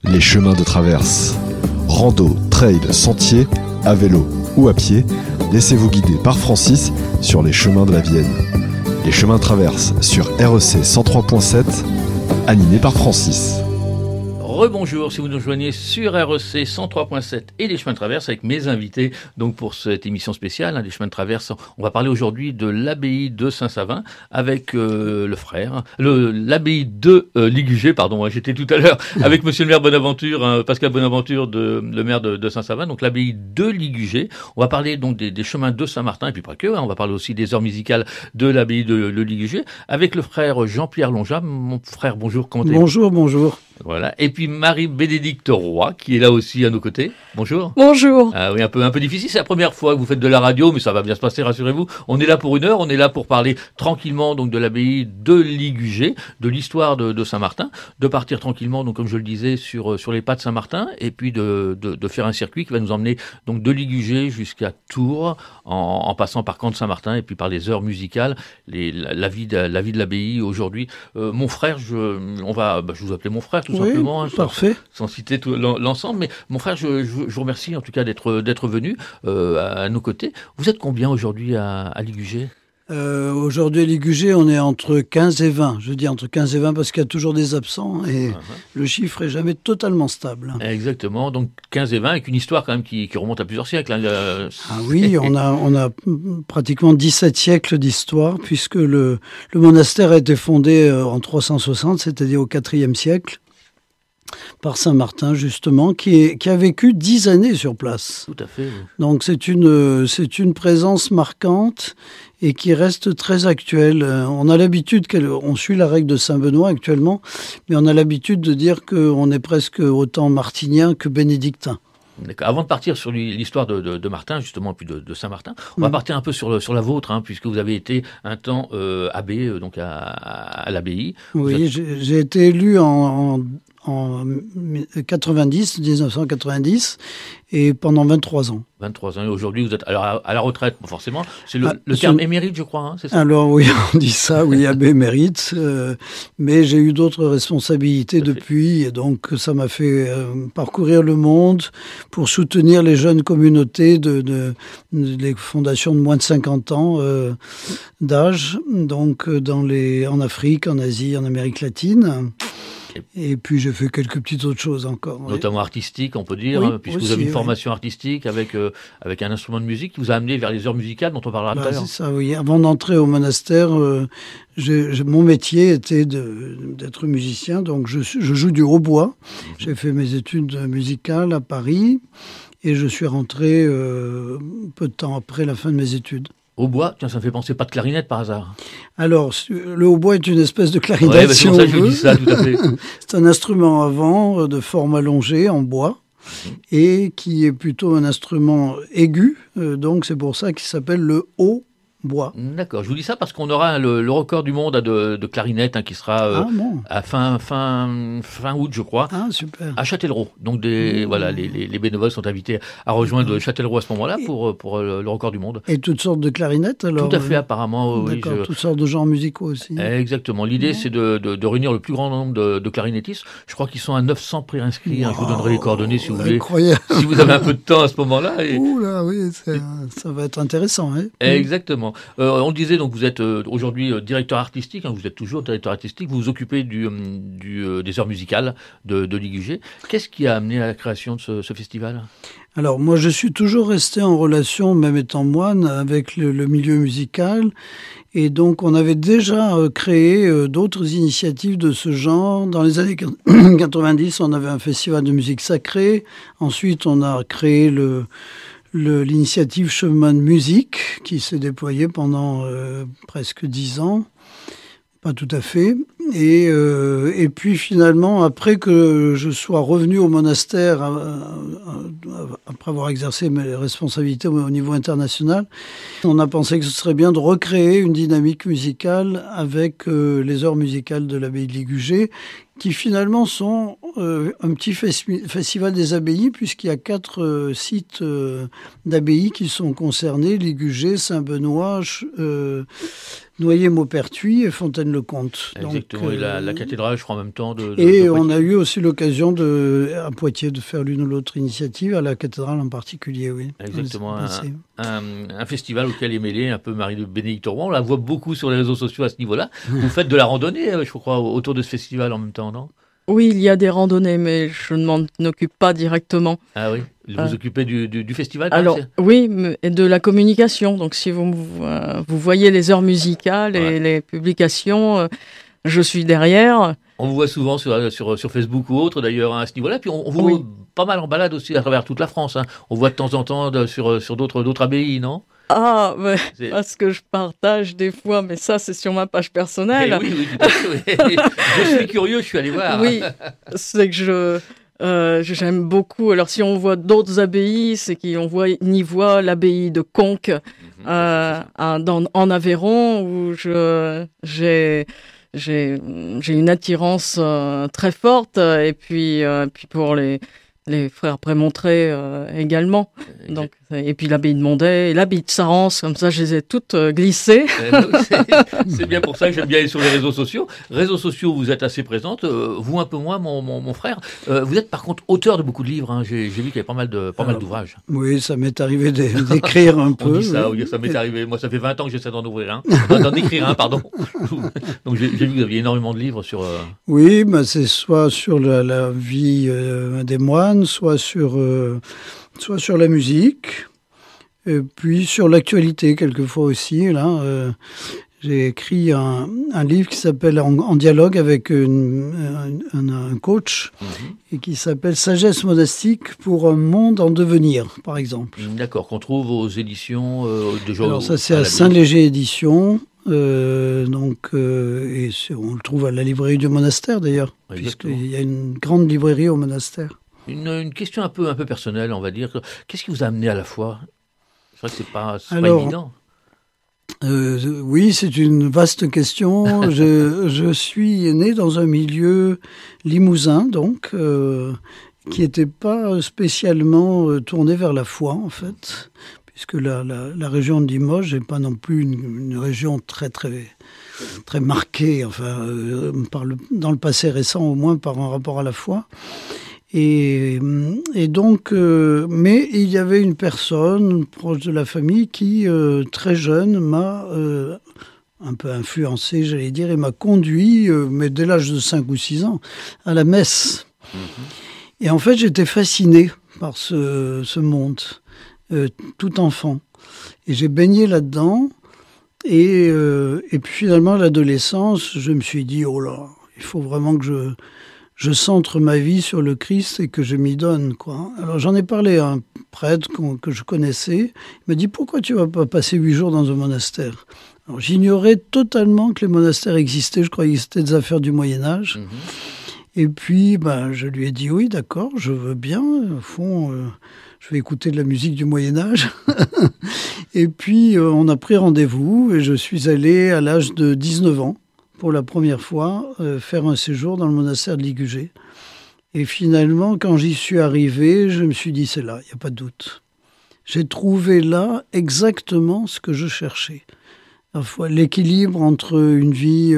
Les chemins de traverse. Rando, trail, sentier, à vélo ou à pied, laissez-vous guider par Francis sur les chemins de la Vienne. Les chemins de traverse sur REC 103.7, animé par Francis. Rebonjour, si vous nous rejoignez sur REC 103.7 et les chemins de traverse avec mes invités donc pour cette émission spéciale, les chemins de traverse. On va parler aujourd'hui de l'abbaye de Saint-Savin avec l'abbaye de Ligugé, pardon, j'étais tout à l'heure avec monsieur le maire Bonaventure, Pascal Bonaventure, le maire de Saint-Savin, donc l'abbaye de Ligugé. On va parler donc des chemins de Saint-Martin et puis pas que, on va parler aussi des heures musicales de l'abbaye de Ligugé avec le frère Jean-Pierre Longeat. Mon frère, bonjour, comment allez-vous ? Bonjour. Voilà. Et puis Marie-Bénédicte Roy, qui est là aussi à nos côtés. Bonjour. Bonjour. Ah oui, un peu difficile. C'est la première fois que vous faites de la radio, mais ça va bien se passer, rassurez-vous. On est là pour 1 heure. On est là pour parler tranquillement donc de l'abbaye de Ligugé, de l'histoire de Saint-Martin, de partir tranquillement, donc comme je le disais, sur les pas de Saint-Martin, et puis de faire un circuit qui va nous emmener donc de Ligugé jusqu'à Tours, en passant par Camp de Saint-Martin, et puis par les heures musicales, la vie de l'abbaye aujourd'hui. Mon frère, je vous appelais mon frère. Tout simplement, parfait. Sans citer tout l'ensemble, mais mon frère, je vous remercie en tout cas d'être venu à nos côtés. Vous êtes combien aujourd'hui à Ligugé ? Aujourd'hui à Ligugé, on est entre 15 et 20. Je dis entre 15 et 20 parce qu'il y a toujours des absents et le chiffre est jamais totalement stable. Exactement, donc 15 et 20 avec une histoire quand même qui remonte à plusieurs siècles. Ah oui, on a pratiquement 17 siècles d'histoire puisque le monastère a été fondé en 360, c'est-à-dire au IVe siècle. Par Saint-Martin, justement, qui a vécu 10 années sur place. Tout à fait. Oui. Donc c'est une présence marquante et qui reste très actuelle. On a l'habitude, on suit la règle de Saint-Benoît actuellement, mais on a l'habitude de dire qu'on est presque autant martinien que bénédictin. D'accord. Avant de partir sur l'histoire de Martin, justement, puis de Saint-Martin, on va partir un peu sur la vôtre, puisque vous avez été un temps abbé donc à l'abbaye. Oui, j'ai été élu en 1990, et pendant 23 ans. 23 ans, et aujourd'hui vous êtes à la retraite, forcément. C'est le terme émérite, je crois, c'est ça ? Alors oui, on dit ça, oui, abbé émérite, mais j'ai eu d'autres responsabilités depuis, et donc ça m'a fait parcourir le monde pour soutenir les jeunes communautés les fondations de moins de 50 ans d'âge, donc en Afrique, en Asie, en Amérique latine. Et puis j'ai fait quelques petites autres choses encore. Notamment artistiques, on peut dire, puisque vous avez une formation artistique avec un instrument de musique qui vous a amené vers les heures musicales dont on parlera tout à l'heure. C'est ça, oui. Avant d'entrer au monastère, mon métier était d'être musicien, donc je joue du hautbois. J'ai fait mes études musicales à Paris et je suis rentré peu de temps après la fin de mes études. Hautbois, tiens, ça me fait penser, pas de clarinette par hasard. Alors, le hautbois est une espèce de clarinette, c'est pour ça que je dis ça, tout à fait. C'est un instrument à vent de forme allongée en bois et qui est plutôt un instrument aigu, donc c'est pour ça qu'il s'appelle le hautbois. D'accord, je vous dis ça parce qu'on aura le record du monde de clarinette qui sera à fin août, je crois, super. À Châtellerault. Donc les bénévoles sont invités à rejoindre Châtellerault à ce moment-là pour le record du monde. Et toutes sortes de clarinettes alors ? Tout à fait, apparemment. D'accord, toutes sortes de genres musicaux aussi. Exactement. L'idée, c'est de réunir le plus grand nombre de clarinettistes. Je crois qu'ils sont à 900 préinscrits. Je vous donnerai les coordonnées si vous voulez. Incroyable. Si vous avez un peu de temps à ce moment-là. Ouh là, oui, ça va être intéressant. Exactement. On le disait, donc vous êtes aujourd'hui directeur artistique, vous êtes toujours directeur artistique, vous vous occupez des heures musicales de Ligugé. Qu'est-ce qui a amené à la création de ce festival ? Alors moi je suis toujours resté en relation, même étant moine, avec le milieu musical. Et donc on avait déjà créé d'autres initiatives de ce genre. Dans les années 90, on avait un festival de musique sacrée. Ensuite on a créé l'initiative Chemin de musique qui s'est déployée pendant presque 10 ans, pas tout à fait. Et puis finalement, après que je sois revenu au monastère, après avoir exercé mes responsabilités au niveau international, on a pensé que ce serait bien de recréer une dynamique musicale avec les heures musicales de l'abbaye de Ligugé, qui finalement sont un petit festival des abbayes, puisqu'il y a 4 sites d'abbayes qui sont concernés, Ligugé, Saint-Benoît, Noyer-Maupertuis et Fontaine-le-Comte. Exactement, donc, et la cathédrale, je crois, en même temps. Et on a eu aussi l'occasion à Poitiers de faire l'une ou l'autre initiative, à la cathédrale en particulier, oui. Exactement, un festival auquel est mêlée un peu Marie-Bénédicte Roy. On la voit beaucoup sur les réseaux sociaux à ce niveau-là. Vous faites de la randonnée, je crois, autour de ce festival en même temps, non ? Oui, il y a des randonnées, mais je ne m'en occupe pas directement. Ah oui, vous vous occupez du festival ? Alors, oui, et de la communication. Donc, si vous voyez les heures musicales et les publications, je suis derrière. On vous voit souvent sur Facebook ou autre, d'ailleurs, à ce niveau-là. Puis on vous voit pas mal en balade aussi à travers toute la France. On voit de temps en temps sur d'autres abbayes, non ? Ah, parce que je partage des fois, mais ça, c'est sur ma page personnelle. Oui, tout à fait. Oui. Je suis curieux, je suis allé voir. Oui, c'est que j'aime beaucoup. Alors, si on voit d'autres abbayes, c'est qu'on y voit l'abbaye de Conques en Aveyron, où j'ai une attirance très forte, et puis pour les frères Prémontré également. Donc, et puis l'abbaye de Mondet, et l'abbaye de Sarance, comme ça, je les ai toutes glissées. C'est bien pour ça que j'aime bien aller sur les réseaux sociaux. Réseaux sociaux, vous êtes assez présente. Vous, un peu moins, mon frère. Vous êtes par contre auteur de beaucoup de livres. J'ai vu qu'il y avait pas mal d'ouvrages. Oui, ça m'est arrivé d'écrire un peu. On dit ça, oui, ça m'est arrivé. Moi, ça fait 20 ans que j'essaie d'en écrire un, pardon. Donc, j'ai vu que vous aviez énormément de livres sur... Oui, c'est soit sur la vie des moines, soit sur la musique, et puis sur l'actualité quelquefois aussi. Là, j'ai écrit un livre qui s'appelle En dialogue avec un coach, et qui s'appelle Sagesse monastique pour un monde en devenir, par exemple. D'accord, qu'on trouve aux éditions de Jean. Alors ça, c'est à Saint-Léger Éditions. Et on le trouve à la librairie du monastère d'ailleurs, puisqu'il y a une grande librairie au monastère. Une question un peu personnelle, on va dire. Qu'est-ce qui vous a amené à la foi ? C'est vrai que c'est pas évident. Oui, c'est une vaste question. Je suis né dans un milieu limousin, donc, qui n'était pas spécialement tourné vers la foi, en fait, puisque la région de Limoges n'est pas non plus une région très, très, très marquée, enfin, dans le passé récent, au moins par un rapport à la foi. Et donc, mais il y avait une personne proche de la famille qui, très jeune, m'a un peu influencé, j'allais dire, et m'a conduit, mais dès l'âge de 5 ou 6 ans, à la messe. Et en fait, j'étais fasciné par ce monde, tout enfant. Et j'ai baigné là-dedans. Et puis finalement, à l'adolescence, je me suis dit, oh là, il faut vraiment que je centre ma vie sur le Christ et que je m'y donne, quoi. Alors j'en ai parlé à un prêtre que je connaissais. Il m'a dit, pourquoi tu vas pas passer 8 jours dans un monastère ? Alors j'ignorais totalement que les monastères existaient. Je croyais que c'était des affaires du Moyen-Âge. Et puis, je lui ai dit, oui, d'accord, je veux bien. Au fond, je vais écouter de la musique du Moyen-Âge. Et puis, on a pris rendez-vous et je suis allé à l'âge de 19 ans. Pour la première fois, faire un séjour dans le monastère de Ligugé. Et finalement, quand j'y suis arrivé, je me suis dit, c'est là, il n'y a pas de doute. J'ai trouvé là exactement ce que je cherchais. À la fois l'équilibre entre une vie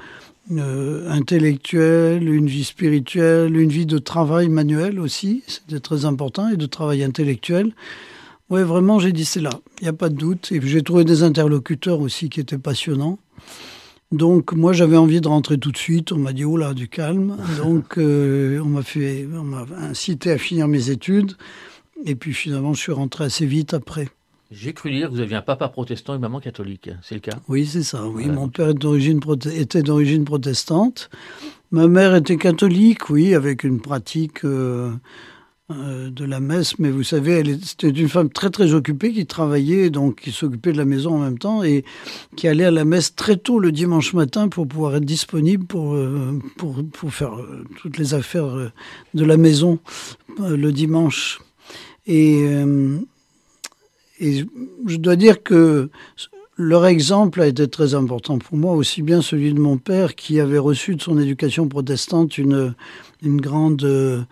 intellectuelle, une vie spirituelle, une vie de travail manuel aussi, c'était très important, et de travail intellectuel. Ouais, vraiment, j'ai dit, c'est là, il n'y a pas de doute. Et puis j'ai trouvé des interlocuteurs aussi qui étaient passionnants. Donc, moi, j'avais envie de rentrer tout de suite. On m'a dit, oh là, du calme. Donc, on m'a incité à finir mes études. Et puis, finalement, je suis rentré assez vite après. J'ai cru lire que vous aviez un papa protestant et une maman catholique. C'est le cas ? Oui, c'est ça. Oui, mon père était d'origine protestante. Ma mère était catholique, oui, avec une pratique de la messe, mais vous savez, c'était une femme très très occupée qui travaillait, donc qui s'occupait de la maison en même temps et qui allait à la messe très tôt le dimanche matin pour pouvoir être disponible pour faire toutes les affaires de la maison le dimanche. Et je dois dire que leur exemple a été très important pour moi, aussi bien celui de mon père qui avait reçu de son éducation protestante une grande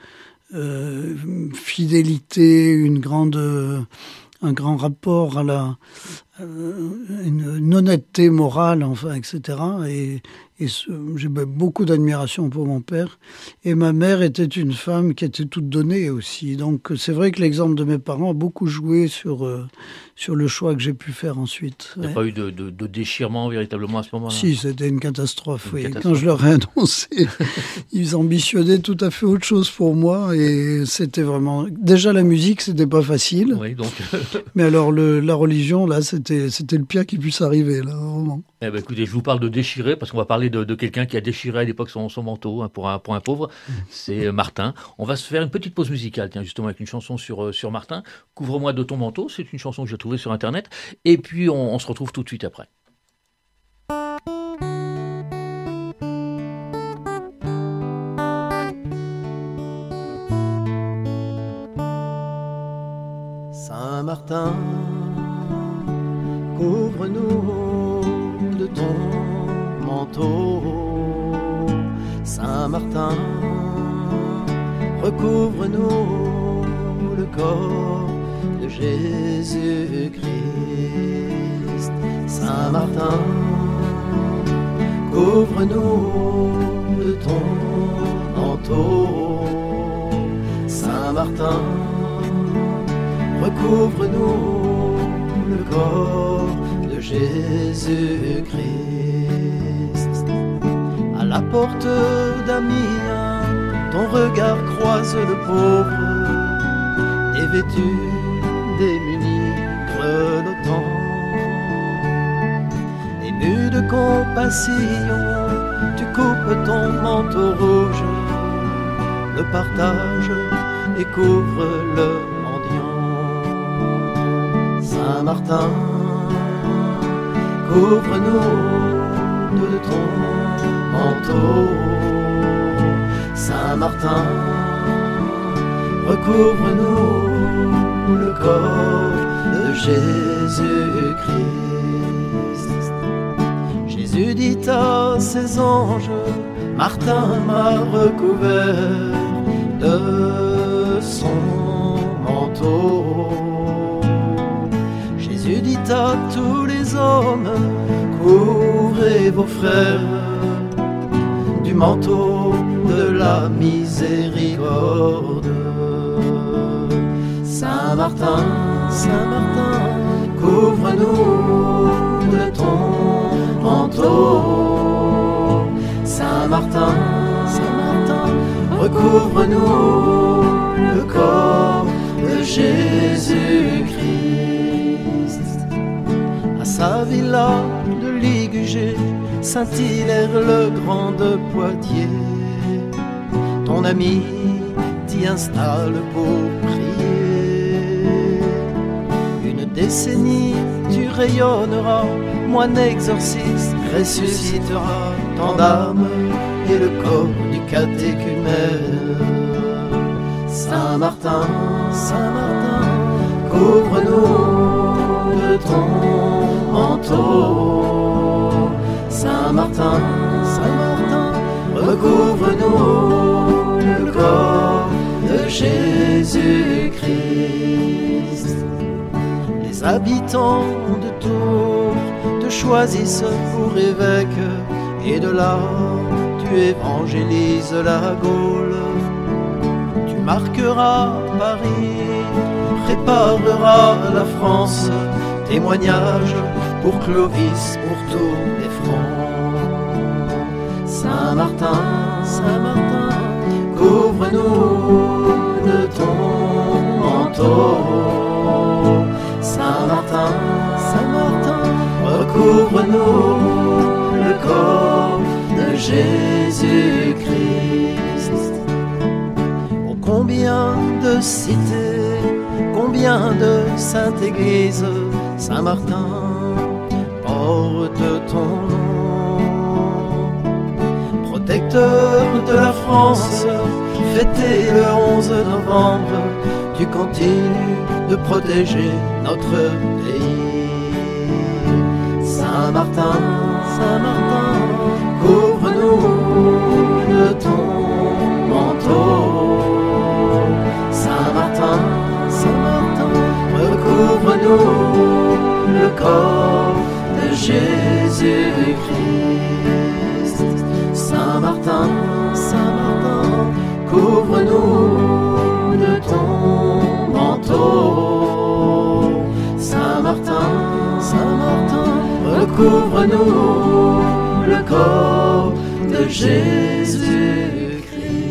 fidélité, un grand rapport à une honnêteté morale, enfin, etc. Et j'ai beaucoup d'admiration pour mon père. Et ma mère était une femme qui était toute donnée aussi. Donc c'est vrai que l'exemple de mes parents a beaucoup joué sur le choix que j'ai pu faire ensuite. Il n'y a pas eu de déchirement véritablement à ce moment-là? Si, c'était une catastrophe, oui. Quand je leur ai annoncé, ils ambitionnaient tout à fait autre chose pour moi. Et c'était vraiment... Déjà, la musique, c'était pas facile. Oui, donc... Mais alors, la religion, là, c'était le pire qui puisse arriver, là, vraiment. Eh ben, écoutez, je vous parle de déchirer, parce qu'on va parler de quelqu'un qui a déchiré à l'époque son manteau, hein, pour un pauvre. C'est Martin. On va se faire une petite pause musicale, tiens, justement, avec une chanson sur Martin. Couvre-moi de ton manteau, c'est une chanson que j'ai trouvée sur Internet. Et puis, on se retrouve tout de suite après. Saint-Martin, couvre-nous de ton manteau. Saint-Martin, recouvre-nous le corps de Jésus-Christ. Saint-Martin, couvre-nous de ton manteau. Saint-Martin, recouvre-nous le corps de Jésus-Christ. À la porte d'Amiens, ton regard croise le pauvre, dévêtu, démuni, grelottant. Ému de compassion, tu coupes ton manteau rouge, le partage et couvre le Saint-Martin, couvre-nous de ton manteau. Saint-Martin, recouvre-nous le corps de Jésus-Christ. Jésus dit à ses anges, Martin m'a recouvert de son manteau. Jésus dit à tous les hommes, couvrez vos frères du manteau de la miséricorde. Saint-Martin, Saint-Martin, couvre-nous de ton manteau. Saint-Martin, Saint-Martin, recouvre-nous le corps de Jésus-Christ. À sa villa de Ligugé, Saint-Hilaire-le-Grand de Poitiers, ton ami t'y installe pour prier. Une décennie tu rayonneras, moine exorciste ressuscitera tant d'âmes et le corps du catéchumène. Saint-Martin, Saint-Martin, couvre-nous de ton manteau. Saint-Martin, Saint-Martin, recouvre-nous le corps de Jésus-Christ. Les habitants de Tours te choisissent pour évêque, et de là tu évangélises la Gaule. Tu marqueras Paris, prépareras la France, témoignage pour Clovis, pour tous les Francs. Saint-Martin, Saint-Martin, couvre-nous de ton manteau. Saint-Martin, Saint-Martin, recouvre-nous le corps de Jésus-Christ. Oh, combien de cités, combien de saintes églises, Saint-Martin porte ton nom. Protecteur de la France, fêté le 11 novembre, tu continues de protéger notre pays. Saint-Martin, Saint-Martin, couvre-nous de ton manteau. Saint-Martin, Saint-Martin, recouvre-nous le corps de Jésus-Christ. Saint-Martin, Saint-Martin, couvre-nous de ton manteau. Saint-Martin, Saint-Martin, recouvre-nous le corps de Jésus-Christ.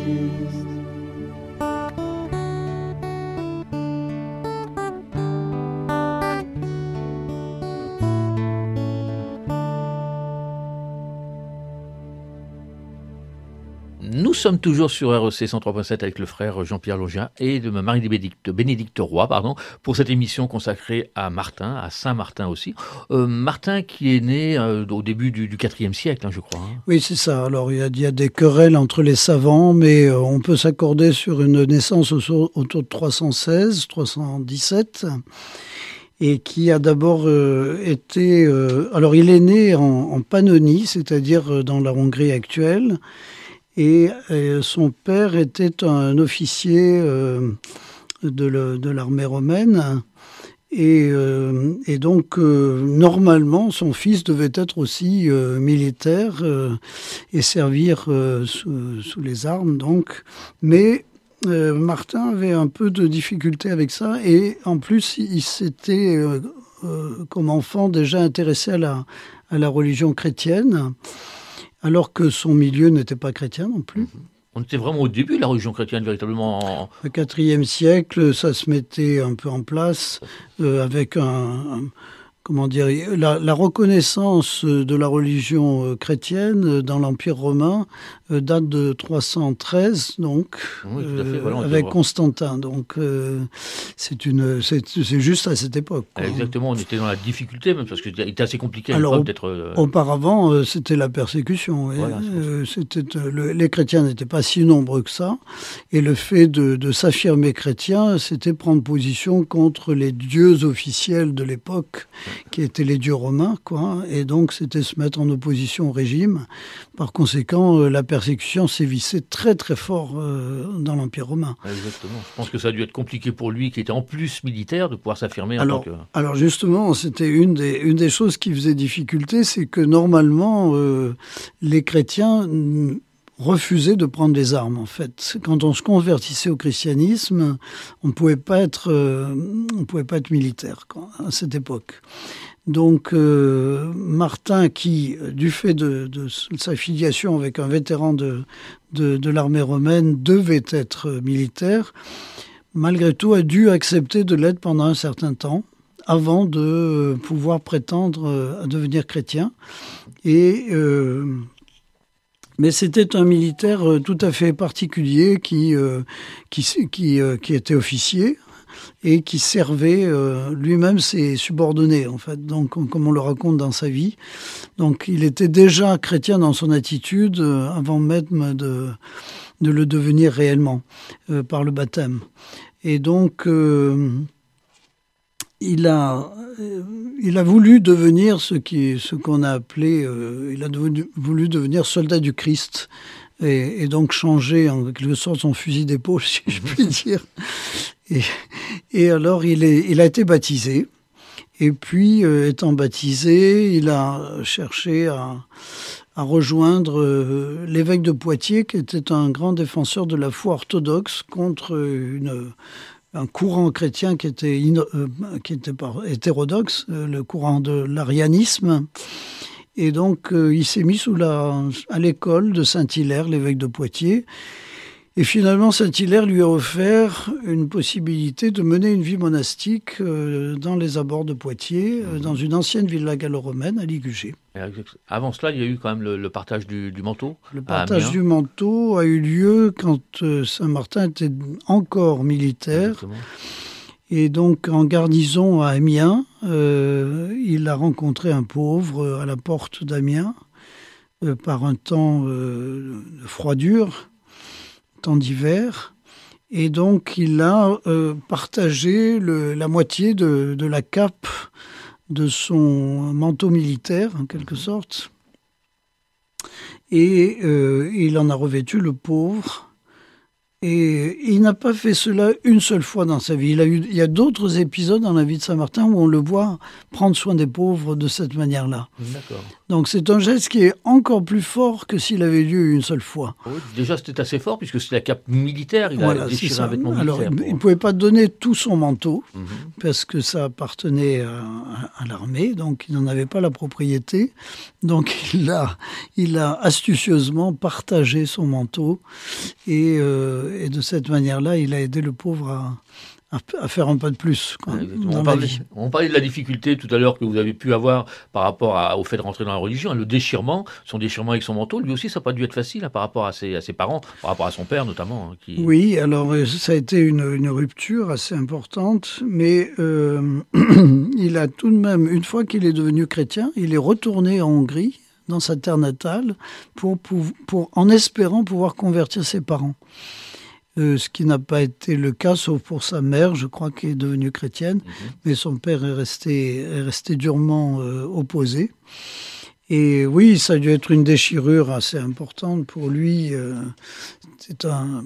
Nous sommes toujours sur REC 103.7 avec le frère Jean-Pierre Longien et de Marie-Bénédicte Roy, pour cette émission consacrée à Martin, à Saint-Martin aussi. Martin qui est né au début du IVe siècle, je crois. Oui, c'est ça. Alors, il y a des querelles entre les savants, mais on peut s'accorder sur une naissance autour de 316, 317. Et qui a d'abord été... alors, il est né en Pannonie, c'est-à-dire dans la Hongrie actuelle. Et son père était un officier de l'armée romaine. Et donc, normalement, son fils devait être aussi militaire et servir sous les armes. Donc. Mais Martin avait un peu de difficulté avec ça. Et en plus, il s'était, comme enfant, déjà intéressé à la religion chrétienne. Alors que son milieu n'était pas chrétien non plus. On était vraiment au début de la religion chrétienne, véritablement. Au IVe siècle, ça se mettait un peu en place avec la reconnaissance de la religion chrétienne dans l'Empire romain date de 313, donc, oui, tout à fait, voilà, avec Constantin. Donc, c'est juste à cette époque, quoi. Exactement, on était dans la difficulté, même parce qu'il était assez compliqué à Alors, l'époque d'être... Auparavant, c'était la persécution. Voilà, les chrétiens n'étaient pas si nombreux que ça. Et le fait de s'affirmer chrétien, c'était prendre position contre les dieux officiels de l'époque, qui étaient les dieux romains, quoi. Et donc, c'était se mettre en opposition au régime. Par conséquent, la persécution sévissait très, très fort dans l'Empire romain. Exactement. Je pense que ça a dû être compliqué pour lui, qui était en plus militaire, de pouvoir s'affirmer en tant que... Alors, justement, c'était une des choses qui faisait difficulté, c'est que normalement, les chrétiens refusaient de prendre les armes, en fait. Quand on se convertissait au christianisme, on ne pouvait pas être militaire, quoi, à cette époque. Donc, Martin, qui, du fait de sa filiation avec un vétéran de l'armée romaine, devait être militaire, malgré tout, a dû accepter de l'être pendant un certain temps, avant de pouvoir prétendre à devenir chrétien. Mais c'était un militaire tout à fait particulier qui était officier et qui servait lui-même ses subordonnés, en fait, donc, comme on le raconte dans sa vie. Donc, il était déjà chrétien dans son attitude avant même de le devenir réellement par le baptême. Et donc, il a voulu devenir ce qu'on a appelé, il a voulu devenir soldat du Christ, et donc changer en quelque sorte son fusil d'épaule, si je puis dire. Et alors il a été baptisé, et puis étant baptisé, il a cherché à rejoindre l'évêque de Poitiers, qui était un grand défenseur de la foi orthodoxe contre un courant chrétien qui était hétérodoxe, le courant de l'arianisme. Et donc, il s'est mis à l'école de Saint-Hilaire, l'évêque de Poitiers. Et finalement, Saint-Hilaire lui a offert une possibilité de mener une vie monastique dans les abords de Poitiers, dans une ancienne villa gallo-romaine à Ligugé. Avant cela, il y a eu quand même le partage du manteau. Le partage du manteau a eu lieu quand Saint-Martin était encore militaire. Exactement. Et donc, en garnison à Amiens, il a rencontré un pauvre à la porte d'Amiens par un temps de froidure, temps d'hiver. Et donc, il a partagé la moitié de la cape de son manteau militaire, en quelque sorte. Et il en a revêtu, le pauvre. Et il n'a pas fait cela une seule fois dans sa vie. Il y a d'autres épisodes dans la vie de Saint-Martin où on le voit prendre soin des pauvres de cette manière-là. D'accord. Donc c'est un geste qui est encore plus fort que s'il avait lieu une seule fois. Oui, déjà, c'était assez fort, puisque c'est la cape militaire. Il a déchiré un vêtement militaire. Alors, il ne pouvait pas donner tout son manteau, parce que ça appartenait à l'armée, donc il n'en avait pas la propriété. Donc il a astucieusement partagé son manteau, et de cette manière-là, il a aidé le pauvre à faire un pas de plus. On parlait de la difficulté tout à l'heure que vous avez pu avoir par rapport au fait de rentrer dans la religion, le déchirement, son déchirement avec son manteau, lui aussi ça n'a pas dû être facile par rapport à ses parents, par rapport à son père notamment. Oui, alors ça a été une rupture assez importante, mais il a tout de même, une fois qu'il est devenu chrétien, il est retourné en Hongrie, dans sa terre natale, en espérant pouvoir convertir ses parents. Ce qui n'a pas été le cas, sauf pour sa mère, je crois, qui est devenue chrétienne, mais son père est resté durement opposé. Et oui, ça a dû être une déchirure assez importante pour lui. C'est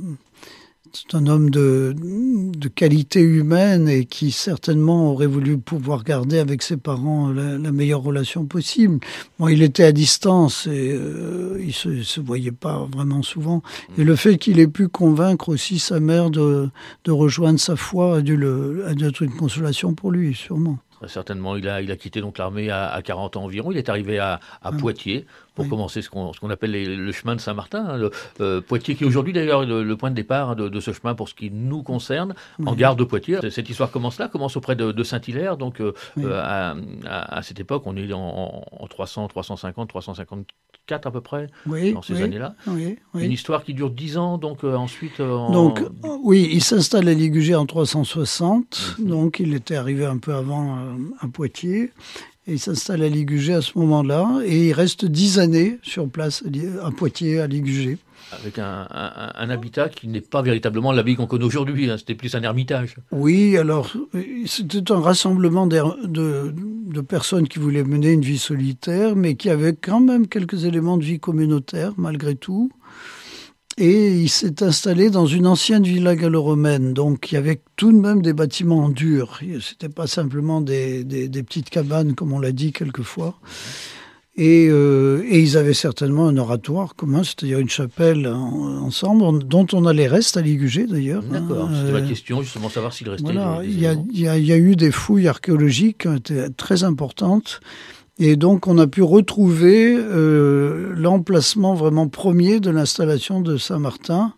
un homme de qualité humaine et qui certainement aurait voulu pouvoir garder avec ses parents la meilleure relation possible. Bon, il était à distance et il se voyait pas vraiment souvent. Et le fait qu'il ait pu convaincre aussi sa mère de rejoindre sa foi a dû être une consolation pour lui, sûrement. Certainement, il a quitté donc l'armée à 40 ans environ. Il est arrivé à Poitiers pour commencer ce qu'on appelle le chemin de Saint-Martin. Poitiers qui est aujourd'hui d'ailleurs le point de départ de ce chemin pour ce qui nous concerne, en gare de Poitiers. Cette histoire commence auprès de Saint-Hilaire. Donc à cette époque, on est en 300, 350, 354 à peu près, dans ces années-là. Oui. Une histoire qui dure 10 ans, donc ensuite... Oui, il s'installe à Ligugé en 360, donc il était arrivé un peu avant à Poitiers, et il s'installe à Ligugé à ce moment-là, et il reste 10 années sur place à Poitiers, à Ligugé. Avec un habitat qui n'est pas véritablement l'abbaye qu'on connaît aujourd'hui, c'était plus un ermitage. Oui, alors c'était un rassemblement de personnes qui voulaient mener une vie solitaire, mais qui avaient quand même quelques éléments de vie communautaire, malgré tout. Et il s'est installé dans une ancienne villa gallo-romaine, donc il y avait tout de même des bâtiments en dur. C'était pas simplement des petites cabanes, comme on l'a dit quelquefois. Et ils avaient certainement un oratoire commun, c'est-à-dire une chapelle ensemble, dont on a les restes à Ligugé d'ailleurs. D'accord, c'était ma question, justement, savoir s'il restait... Voilà, il y a eu des fouilles archéologiques qui ont été très importantes. Et donc, on a pu retrouver l'emplacement vraiment premier de l'installation de Saint-Martin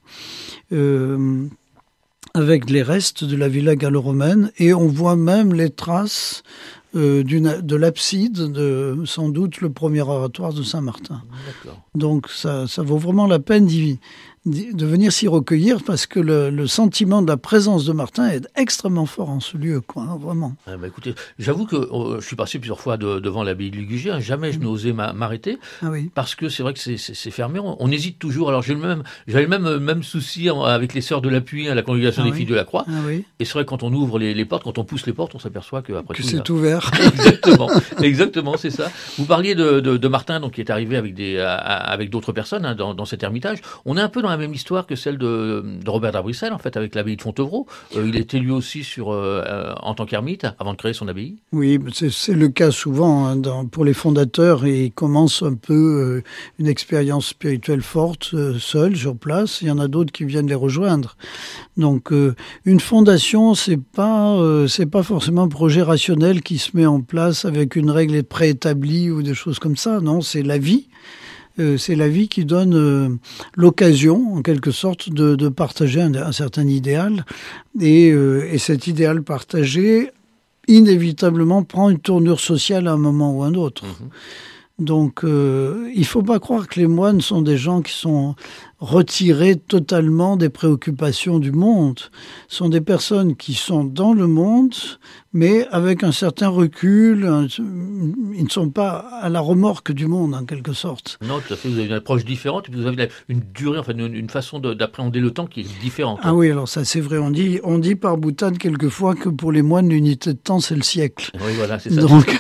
avec les restes de la villa gallo-romaine. Et on voit même les traces de l'abside de, sans doute, le premier oratoire de Saint-Martin. D'accord. Donc, ça vaut vraiment la peine de venir s'y recueillir parce que le sentiment de la présence de Martin est extrêmement fort en ce lieu, vraiment. Écoutez, j'avoue que je suis passé plusieurs fois devant l'abbaye de Ligugé, jamais je n'osais m'arrêter, parce que c'est vrai que c'est fermé, on hésite toujours. Alors j'avais le même souci avec les Sœurs de l'Appui, la congrégation des Filles de la Croix, et c'est vrai que quand on ouvre les portes, quand on pousse les portes, on s'aperçoit qu'après tout... c'est ouvert. Exactement, c'est ça. Vous parliez de Martin, donc, qui est arrivé avec d'autres personnes dans cet ermitage. On est un peu dans la même histoire que celle de Robert d'Abrissel, en fait, avec l'abbaye de Fontevraud. Il était lui aussi en tant qu'ermite, avant de créer son abbaye. Oui, c'est le cas souvent pour les fondateurs. Ils commencent un peu une expérience spirituelle forte, seuls, sur place. Il y en a d'autres qui viennent les rejoindre. Donc, une fondation, c'est pas forcément un projet rationnel qui se met en place avec une règle préétablie ou des choses comme ça. Non, c'est la vie. C'est la vie qui donne l'occasion, en quelque sorte, de partager un certain idéal. Et cet idéal partagé, inévitablement, prend une tournure sociale à un moment ou à un autre. Donc, il ne faut pas croire que les moines sont des gens qui sont retirées totalement des préoccupations du monde. Ce sont des personnes qui sont dans le monde, mais avec un certain recul. Ils ne sont pas à la remorque du monde, en quelque sorte. Non, tout à fait. Vous avez une approche différente, et puis vous avez une durée, enfin une façon d'appréhender le temps qui est différente. Ah oui, alors ça c'est vrai. On dit par boutade quelquefois que pour les moines, l'unité de temps, c'est le siècle. Oui, voilà, c'est ça. Donc,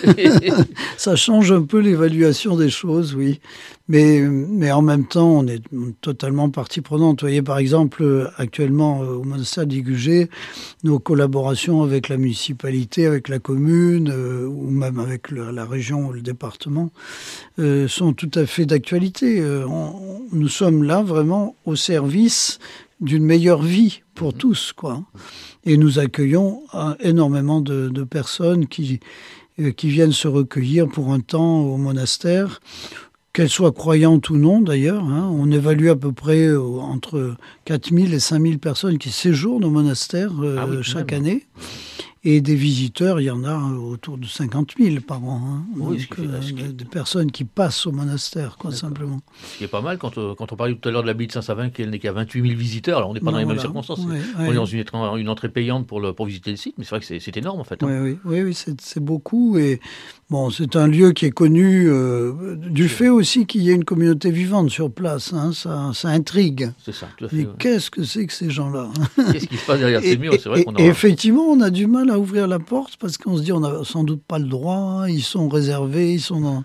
ça change un peu l'évaluation des choses, oui. Mais en même temps, on est totalement partie prenante. Vous voyez, par exemple, actuellement, au monastère d'Igugé, nos collaborations avec la municipalité, avec la commune, ou même avec la région ou le département, sont tout à fait d'actualité. Nous sommes là vraiment au service d'une meilleure vie pour tous, quoi. Et nous accueillons énormément de personnes qui viennent se recueillir pour un temps au monastère, qu'elles soient croyantes ou non d'ailleurs. On évalue à peu près entre 4000 et 5000 personnes qui séjournent au monastère chaque année. Et des visiteurs, il y en a autour de 50 000 par an. Oui, donc, des personnes qui passent au monastère, quoi, simplement. Ce qui est pas mal, quand on parlait tout à l'heure de l'abbaye de Saint-Savin, qui n'est qu'à 28 000 visiteurs, alors on n'est pas dans les mêmes circonstances. On est dans une entrée payante pour visiter le site, mais c'est vrai que c'est énorme en fait. Oui, c'est beaucoup. Et bon, c'est un lieu qui est connu du fait aussi qu'il y ait une communauté vivante sur place. Ça intrigue. C'est ça, tout à fait. Mais qu'est-ce que c'est que ces gens-là? Qu'est-ce qui se passe derrière ces murs? C'est vrai qu'on et effectivement, on a du mal à ouvrir la porte parce qu'on se dit on n'a sans doute pas le droit, ils sont réservés,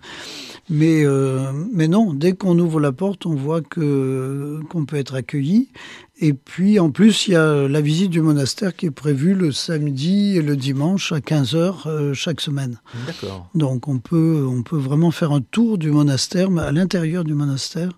mais non, dès qu'on ouvre la porte, on voit qu'on peut être accueilli. Et puis en plus, il y a la visite du monastère qui est prévue le samedi et le dimanche à 15h chaque semaine. D'accord. Donc on peut vraiment faire un tour du monastère, mais à l'intérieur du monastère,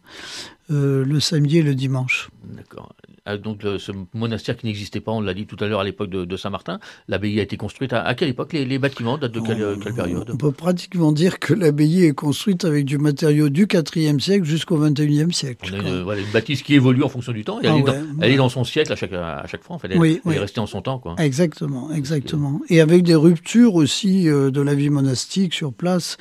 le samedi et le dimanche. D'accord. Donc ce monastère qui n'existait pas, on l'a dit tout à l'heure, à l'époque de Saint-Martin, l'abbaye a été construite à quelle époque? Les bâtiments datent de quelle période? On peut pratiquement dire que l'abbaye est construite avec du matériau du IVe siècle jusqu'au XXIe siècle. On a une bâtisse qui évolue en fonction du temps, et elle est dans son siècle à chaque fois, en fait. Elle est restée en son temps, quoi. Exactement. Et avec des ruptures aussi de la vie monastique sur place,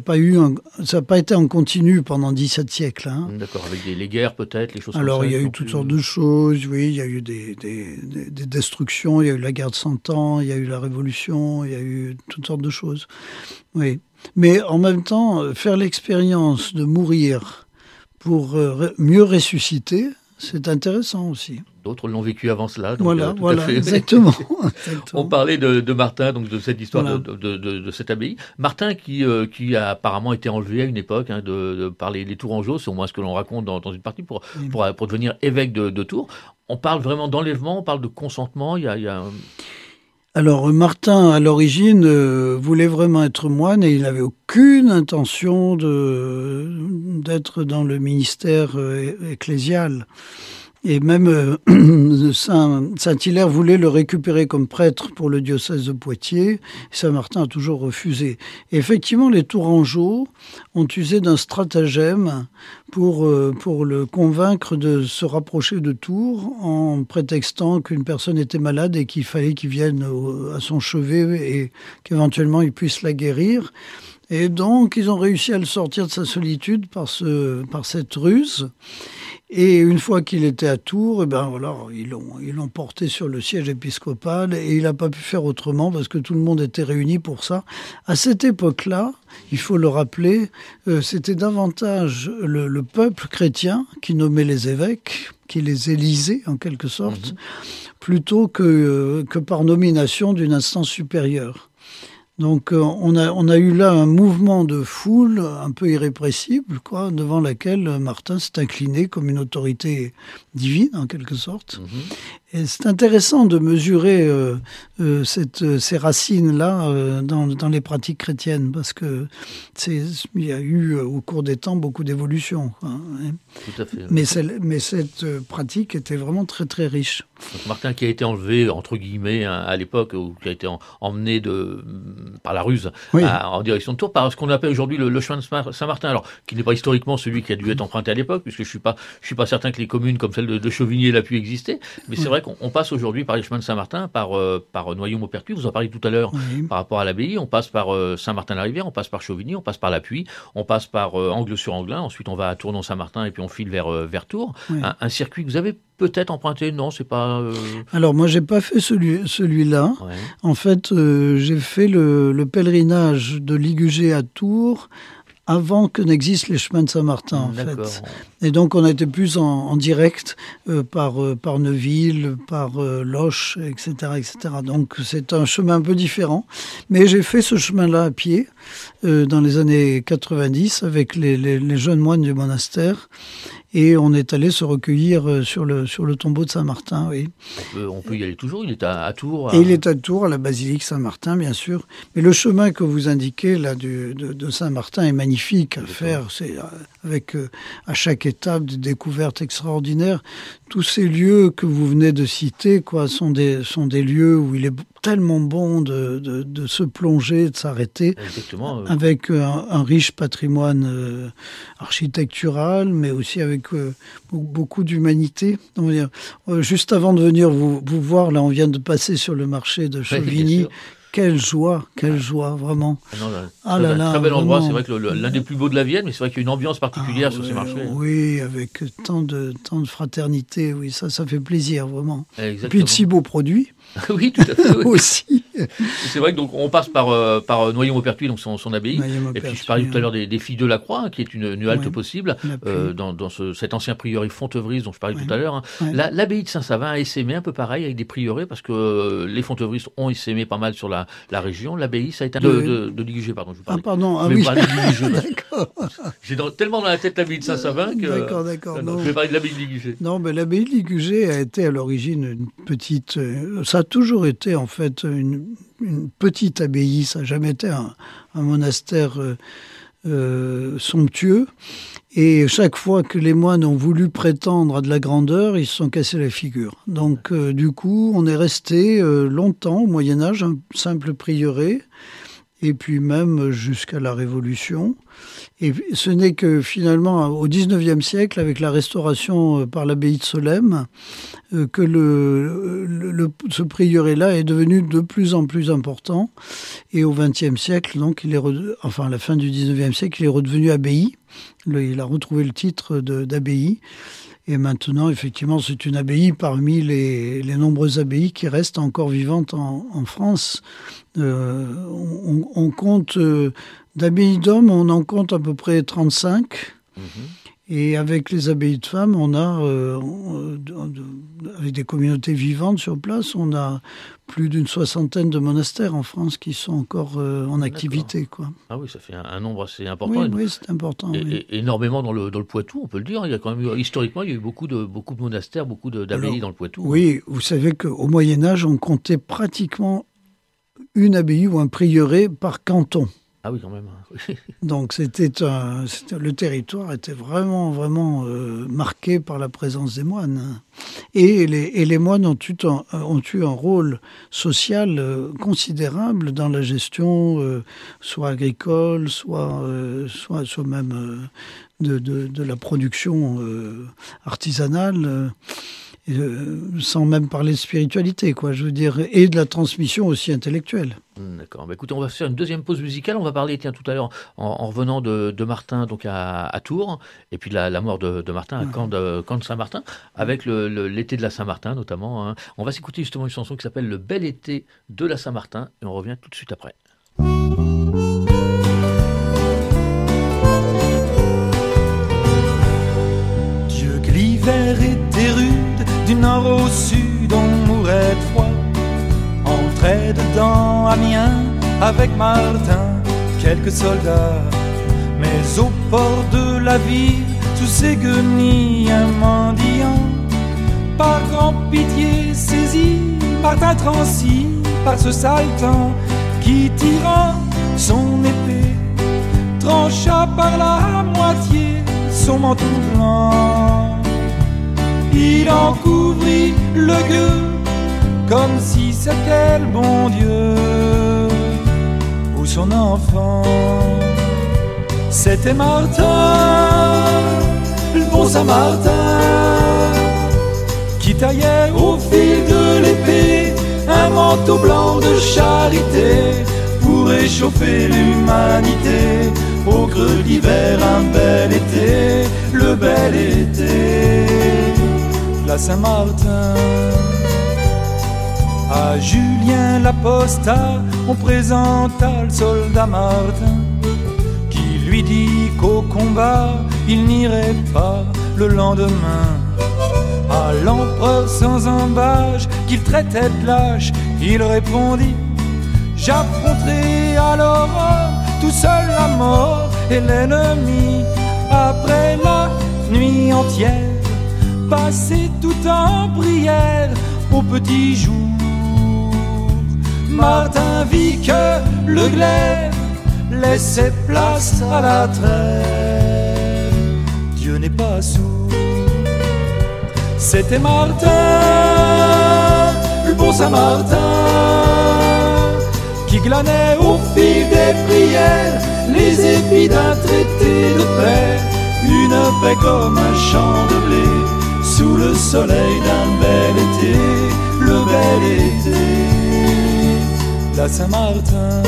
ça n'a pas été en continu pendant 17 siècles. D'accord, avec les guerres peut-être, les choses comme ça. Alors il y a eu toutes sortes de choses. Oui, il y a eu des destructions, il y a eu la guerre de 100 ans, il y a eu la Révolution, il y a eu toutes sortes de choses. Oui. Mais en même temps, faire l'expérience de mourir pour mieux ressusciter, c'est intéressant aussi. D'autres l'ont vécu avant cela. Donc voilà, tout à fait. Exactement. On parlait de Martin, donc de cette histoire de cette abbaye. Martin qui a apparemment été enlevé à une époque par les Tourangeaux, c'est au moins ce que l'on raconte dans une partie, pour devenir évêque de Tours. On parle vraiment d'enlèvement, on parle de consentement, il y a... Alors Martin, à l'origine, voulait vraiment être moine et il n'avait aucune intention d'être dans le ministère ecclésial. Et même Saint-Hilaire voulait le récupérer comme prêtre pour le diocèse de Poitiers. Saint-Martin a toujours refusé. Et effectivement, les Tourangeaux ont usé d'un stratagème pour le convaincre de se rapprocher de Tours en prétextant qu'une personne était malade et qu'il fallait qu'il vienne à son chevet et qu'éventuellement il puisse la guérir. Et donc, ils ont réussi à le sortir de sa solitude par cette ruse. Et une fois qu'il était à Tours, ils l'ont porté sur le siège épiscopal et il n'a pas pu faire autrement parce que tout le monde était réuni pour ça. À cette époque-là, il faut le rappeler, c'était davantage le peuple chrétien qui nommait les évêques, qui les élisait en quelque sorte, plutôt que par nomination d'une instance supérieure. Donc on a eu là un mouvement de foule un peu irrépressible, devant laquelle Martin s'est incliné comme une autorité divine en quelque sorte. Et c'est intéressant de mesurer ces racines-là dans les pratiques chrétiennes, parce que il y a eu au cours des temps beaucoup d'évolutions. Tout à fait. Mais cette pratique était vraiment très très riche. Donc Martin qui a été enlevé entre guillemets à l'époque, ou qui a été emmené par la ruse Oui. en direction de Tours, par ce qu'on appelle aujourd'hui le chemin de Saint-Martin, alors qui n'est pas historiquement celui qui a dû être emprunté à l'époque, puisque je suis pas certain que les communes comme celle de Chauvigny aient pu exister, mais c'est vrai qu'on passe aujourd'hui par les chemins de Saint-Martin, par Noyon-Maupertuis, vous en parliez tout à l'heure par rapport à l'abbaye, on passe par Saint-Martin-la-Rivière, on passe par Chauvigny, on passe par la Puy, on passe par Angles-sur-Anglin, ensuite on va à Tournon-Saint-Martin et puis on file vers Tours. Oui. Un circuit que vous avez peut-être emprunté, non, c'est pas... Alors moi j'ai pas fait celui-là. Ouais. En fait, j'ai fait le pèlerinage de Ligugé à Tours avant que n'existent les chemins de Saint-Martin, en D'accord. fait. Et donc, on a été plus en direct par Neuville, par Loches, etc., etc. Donc, c'est un chemin un peu différent. Mais j'ai fait ce chemin-là à pied dans les années 90 avec les jeunes moines du monastère. Et on est allé se recueillir sur le tombeau de Saint-Martin, oui. On peut y aller toujours, il est à Tours. Et il est à Tours, à la basilique Saint-Martin, bien sûr. Mais le chemin que vous indiquez, là, de Saint-Martin est magnifique à faire. C'est avec, à chaque étape, des découvertes extraordinaires. Tous ces lieux que vous venez de citer, quoi, sont des lieux où il est tellement bon de se plonger, de s'arrêter. Exactement. Avec un riche patrimoine architectural, mais aussi avec beaucoup d'humanité. Juste avant de venir vous voir, là, on vient de passer sur le marché de Chauvigny. Quelle joie, vraiment. Très bel endroit, c'est vrai que l'un des plus beaux de la Vienne, mais c'est vrai qu'il y a une ambiance particulière sur ces marchés. Oui, avec tant de fraternité, oui, ça fait plaisir, vraiment. Exactement. Et puis de si beaux produits. Oui, tout à fait. Oui. Aussi. C'est vrai que donc on passe par Noyon-Maupertuis, donc son abbaye. Et puis je parlais tout à l'heure des Filles de la Croix, hein, qui est une halte possible dans cet ancien prieuré Fontevrise dont je parlais tout à l'heure. Hein. Ouais. L'abbaye de Saint-Savin a essaimé un peu pareil avec des prieurés parce que les Fontevristes ont essaimé pas mal sur la région. L'abbaye, ça a été de Ligugé, pardon. Je vous parlais. Ah pardon, je vais parler de Ligugé. D'accord. J'ai tellement dans la tête l'abbaye de Saint-Savin que D'accord. je vais parler de l'abbaye de Ligugé. Non, mais l'abbaye de Ligugé a été à l'origine une petite... ça a toujours été en fait une petite abbaye, ça n'a jamais été un monastère somptueux. Et chaque fois que les moines ont voulu prétendre à de la grandeur, ils se sont cassés la figure. Donc du coup, on est resté longtemps au Moyen-Âge, un simple prieuré, et puis même jusqu'à la Révolution. Et ce n'est que finalement au XIXe siècle, avec la restauration par l'abbaye de Solesmes, que ce prieuré-là est devenu de plus en plus important. Et au XXe siècle, donc, à la fin du XIXe siècle, il est redevenu abbaye. Il a retrouvé le titre d'abbaye. Et maintenant, effectivement, c'est une abbaye parmi les nombreuses abbayes qui restent encore vivantes en France. On compte, d'abbayes d'hommes, on en compte à peu près 35. Mmh. Et avec les abbayes de femmes, on a, avec des communautés vivantes sur place, on a plus d'une 60aine de monastères en France qui sont encore en activité, quoi. Ah oui, ça fait un nombre assez important. Oui, c'est important. Et énormément dans le Poitou, on peut le dire. Il y a quand même historiquement, il y a eu beaucoup de monastères, beaucoup d'abbayes dans le Poitou. Oui, vous savez qu'au Moyen-Âge, on comptait pratiquement une abbaye ou un prieuré par canton. Ah oui, quand même. Donc le territoire était vraiment marqué par la présence des moines. Et les moines ont eu un rôle social considérable dans la gestion, soit agricole, soit même de la production artisanale. Sans même parler de spiritualité, quoi, je veux dire, et de la transmission aussi intellectuelle. D'accord. Bah, écoutez, on va faire une deuxième pause musicale. On va parler, tout à l'heure, en revenant de Martin, donc à Tours, et puis la mort de Martin à Camp de Saint-Martin, avec l'été de la Saint-Martin notamment. Hein. On va s'écouter justement une chanson qui s'appelle Le bel été de la Saint-Martin, et on revient tout de suite après. Dieu que l'hiver était rude, du nord au sud on mourait de froid. Entrait dedans Amiens avec Martin, quelques soldats. Mais au port de la ville, sous ses guenilles, un mendiant, par grand pitié saisi, Martin transi par ce sale temps, qui tirant son épée, trancha par la moitié son manteau blanc. Il en couvrit le gueux, comme si c'était le bon Dieu. son enfant. C'était Martin, le bon Saint-Martin, qui taillait au fil de l'épée un manteau blanc de charité pour réchauffer l'humanité. Au creux de l'hiver, un bel été, le bel été, la Saint-Martin. À Julien l'apostat, on présenta le soldat Martin, qui lui dit qu'au combat, il n'irait pas le lendemain. À l'empereur sans embâche, qu'il traitait de lâche, il répondit: j'affronterai à l'aurore, tout seul la mort et l'ennemi. Après la nuit entière, passée tout en prière, au petit jour, Martin vit que le glaive laissait place à la trêve. Dieu n'est pas sourd. C'était Martin, le bon Saint-Martin, qui glanait au fil des prières les épis d'un traité de paix. Une paix comme un champ de blé sous le soleil d'un bel été, le bel été, la Saint-Martin.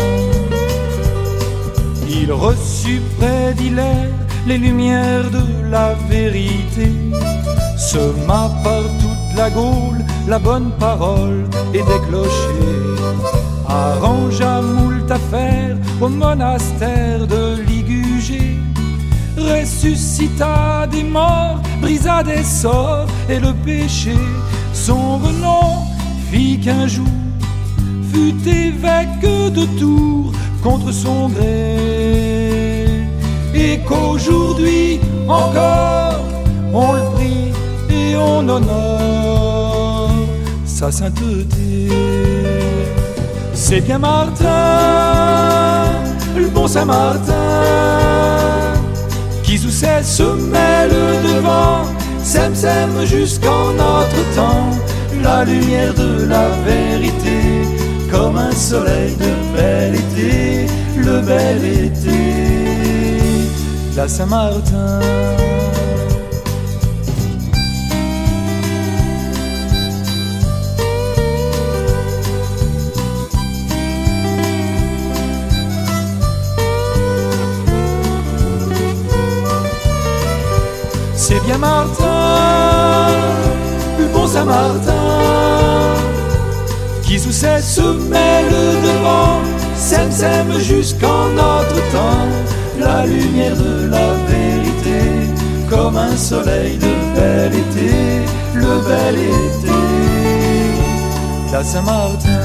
Il reçut près d'Hilaire les lumières de la vérité, sema par toute la Gaule la bonne parole et des clochers, arrangea moult affaires au monastère de Ligugé, ressuscita des morts, brisa des sorts et le péché. Son renom fit qu'un jour fut évêque de Tours contre son gré, et qu'aujourd'hui encore on le prie et on honore sa sainteté. C'est bien Martin, le bon Saint-Martin, qui sous ses semelles devant sème jusqu'en notre temps la lumière de la vérité, comme un soleil de bel été, le bel été, la Saint-Martin. C'est bien Martin, le bon Saint-Martin, qui sous ses semelles devant sème jusqu'en notre temps la lumière de la vérité, comme un soleil de bel été, le bel été, la Saint-Martin.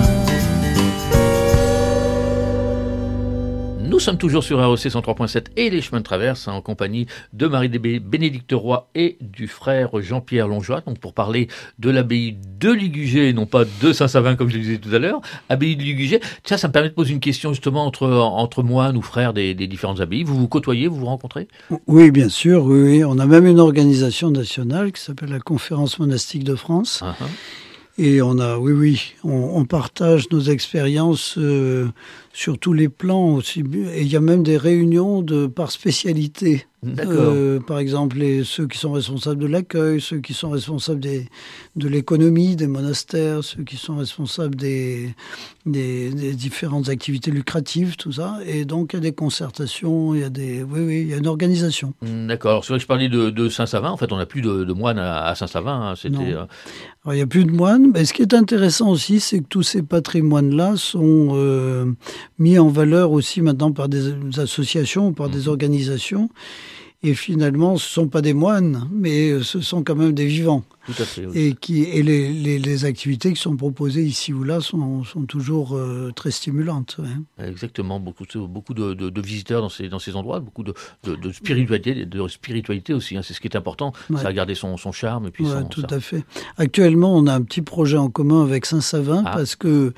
Nous sommes toujours sur REC 103.7 et les chemins de traverse en compagnie de Marie-Bénédicte Roy et du frère Jean-Pierre Longeois, donc pour parler de l'abbaye de Ligugé, non pas de Saint-Savin comme je le disais tout à l'heure, abbaye de Ligugé. Ça me permet de poser une question justement entre moines ou frères des différentes abbayes. Vous vous côtoyez, vous vous rencontrez ? Oui, bien sûr, oui. On a même une organisation nationale qui s'appelle la Conférence monastique de France. Uh-huh. Et on partage nos expériences sur tous les plans aussi. Et il y a même des réunions par spécialité. Par exemple, ceux qui sont responsables de l'accueil, ceux qui sont responsables de l'économie des monastères, ceux qui sont responsables des différentes activités lucratives, tout ça. Et donc, il y a des concertations, il y a une organisation. D'accord. Alors, c'est vrai que je parlais de Saint-Savin. En fait, on n'a plus de moines à Saint-Savin. C'était. Alors, il n'y a plus de moines. Mais ce qui est intéressant aussi, c'est que tous ces patrimoines-là sont mis en valeur aussi maintenant par des associations, par des organisations. Et finalement, ce ne sont pas des moines, mais ce sont quand même des vivants. Tout à fait, oui. Et les activités qui sont proposées ici ou là sont toujours très stimulantes. Ouais. Exactement, beaucoup de visiteurs dans ces endroits, beaucoup de spiritualité aussi. Hein. C'est ce qui est important, ça a gardé son charme. Et puis tout à fait. Actuellement, on a un petit projet en commun avec Saint-Savin parce que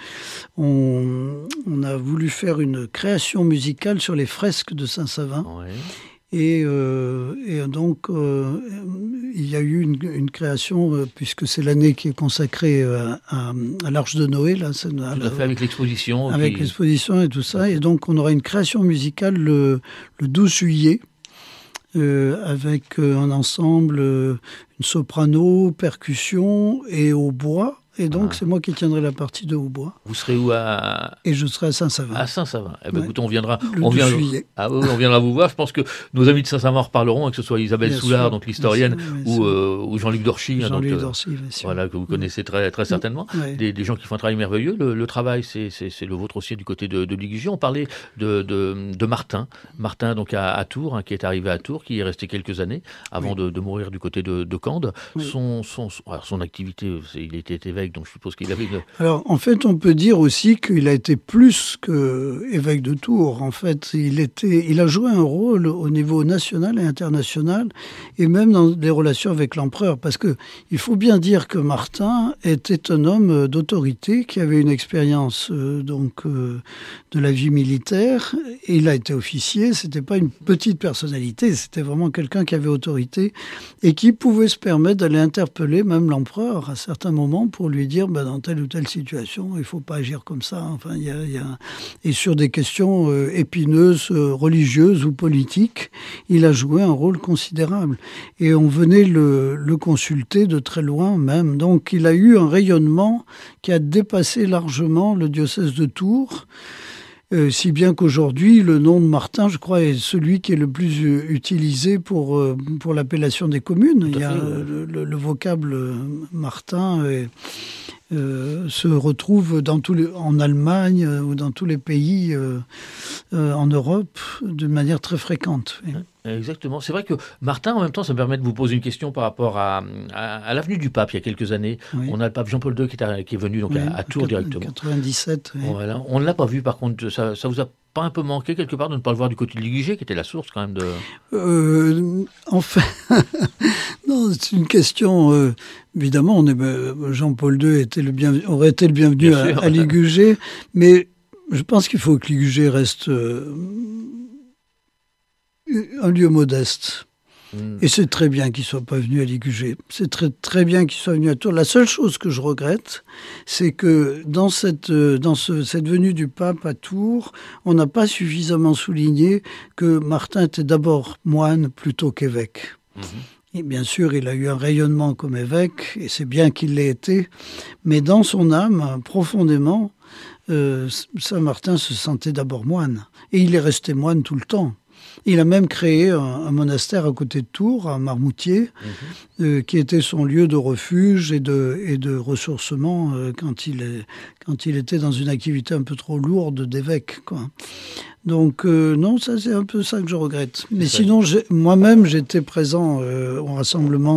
on a voulu faire une création musicale sur les fresques de Saint-Savin. Ouais. Et donc, il y a eu une création, puisque c'est l'année qui est consacrée à l'Arche de Noé. Là, tout à fait, avec l'exposition. Avec l'exposition et tout ça. Et donc, on aura une création musicale le 12 juillet, avec un ensemble, une soprano, percussion et hautbois. Et donc, c'est moi qui tiendrai la partie de hautbois. Vous serez où Et je serai à Saint-Savin. À Saint-Savin. Eh ben, écoutez, on viendra. Le 12 juillet. On viendra vous voir. Je pense que nos amis de Saint-Savin en reparleront, que ce soit Isabelle Soulard, donc l'historienne, ou Jean-Luc Dorchy. Jean-Luc Dorchy, bien sûr. Voilà, que vous connaissez très, très certainement. Des gens qui font un travail merveilleux. Le travail, c'est le vôtre aussi du côté de Ligugé. On parlait de Martin. Martin, donc à Tours, qui est arrivé à Tours, qui est resté quelques années avant de mourir du côté de Cande. Son activité, il était évêque, donc je suppose qu'il avait Alors, en fait, on peut dire aussi qu'il a été plus qu'évêque de Tours. En fait, il a joué un rôle au niveau national et international, et même dans les relations avec l'empereur. Parce que il faut bien dire que Martin était un homme d'autorité qui avait une expérience de la vie militaire. Et il a été officier. C'était pas une petite personnalité. C'était vraiment quelqu'un qui avait autorité et qui pouvait se permettre d'aller interpeller même l'empereur à certains moments pour lui dire dans telle ou telle situation, il ne faut pas agir comme ça. Enfin, Et sur des questions épineuses, religieuses ou politiques, il a joué un rôle considérable. Et on venait le consulter de très loin même. Donc il a eu un rayonnement qui a dépassé largement le diocèse de Tours. Si bien qu'aujourd'hui, le nom de Martin, je crois, est celui qui est le plus utilisé pour l'appellation des communes. Il y a le vocable Martin se retrouve en Allemagne ou dans tous les pays en Europe d'une manière très fréquente. Oui. Exactement. C'est vrai que Martin, en même temps, ça me permet de vous poser une question par rapport à l'avenue du Pape il y a quelques années. Oui. On a le pape Jean-Paul II qui est venu donc à Tours directement. 97. Oui. Voilà. On ne l'a pas vu par contre. Ça vous a pas un peu manqué quelque part de ne pas le voir du côté de Ligugé, qui était la source quand même de... Enfin, non, c'est une question... évidemment, Jean-Paul II aurait été le bienvenu à Ligugé, mais je pense qu'il faut que Ligugé reste un lieu modeste. Et c'est très bien qu'il ne soit pas venu à Ligugé. C'est très, très bien qu'il soit venu à Tours. La seule chose que je regrette, c'est que dans cette venue du pape à Tours, on n'a pas suffisamment souligné que Martin était d'abord moine plutôt qu'évêque. Et bien sûr, il a eu un rayonnement comme évêque, et c'est bien qu'il l'ait été, mais dans son âme, profondément, Saint-Martin se sentait d'abord moine. Et il est resté moine tout le temps. Il a même créé un monastère à côté de Tours, à Marmoutier, qui était son lieu de refuge et de ressourcement quand il était dans une activité un peu trop lourde d'évêque, quoi. Donc non, ça c'est un peu ça que je regrette. Mais sinon, moi-même, j'étais présent au rassemblement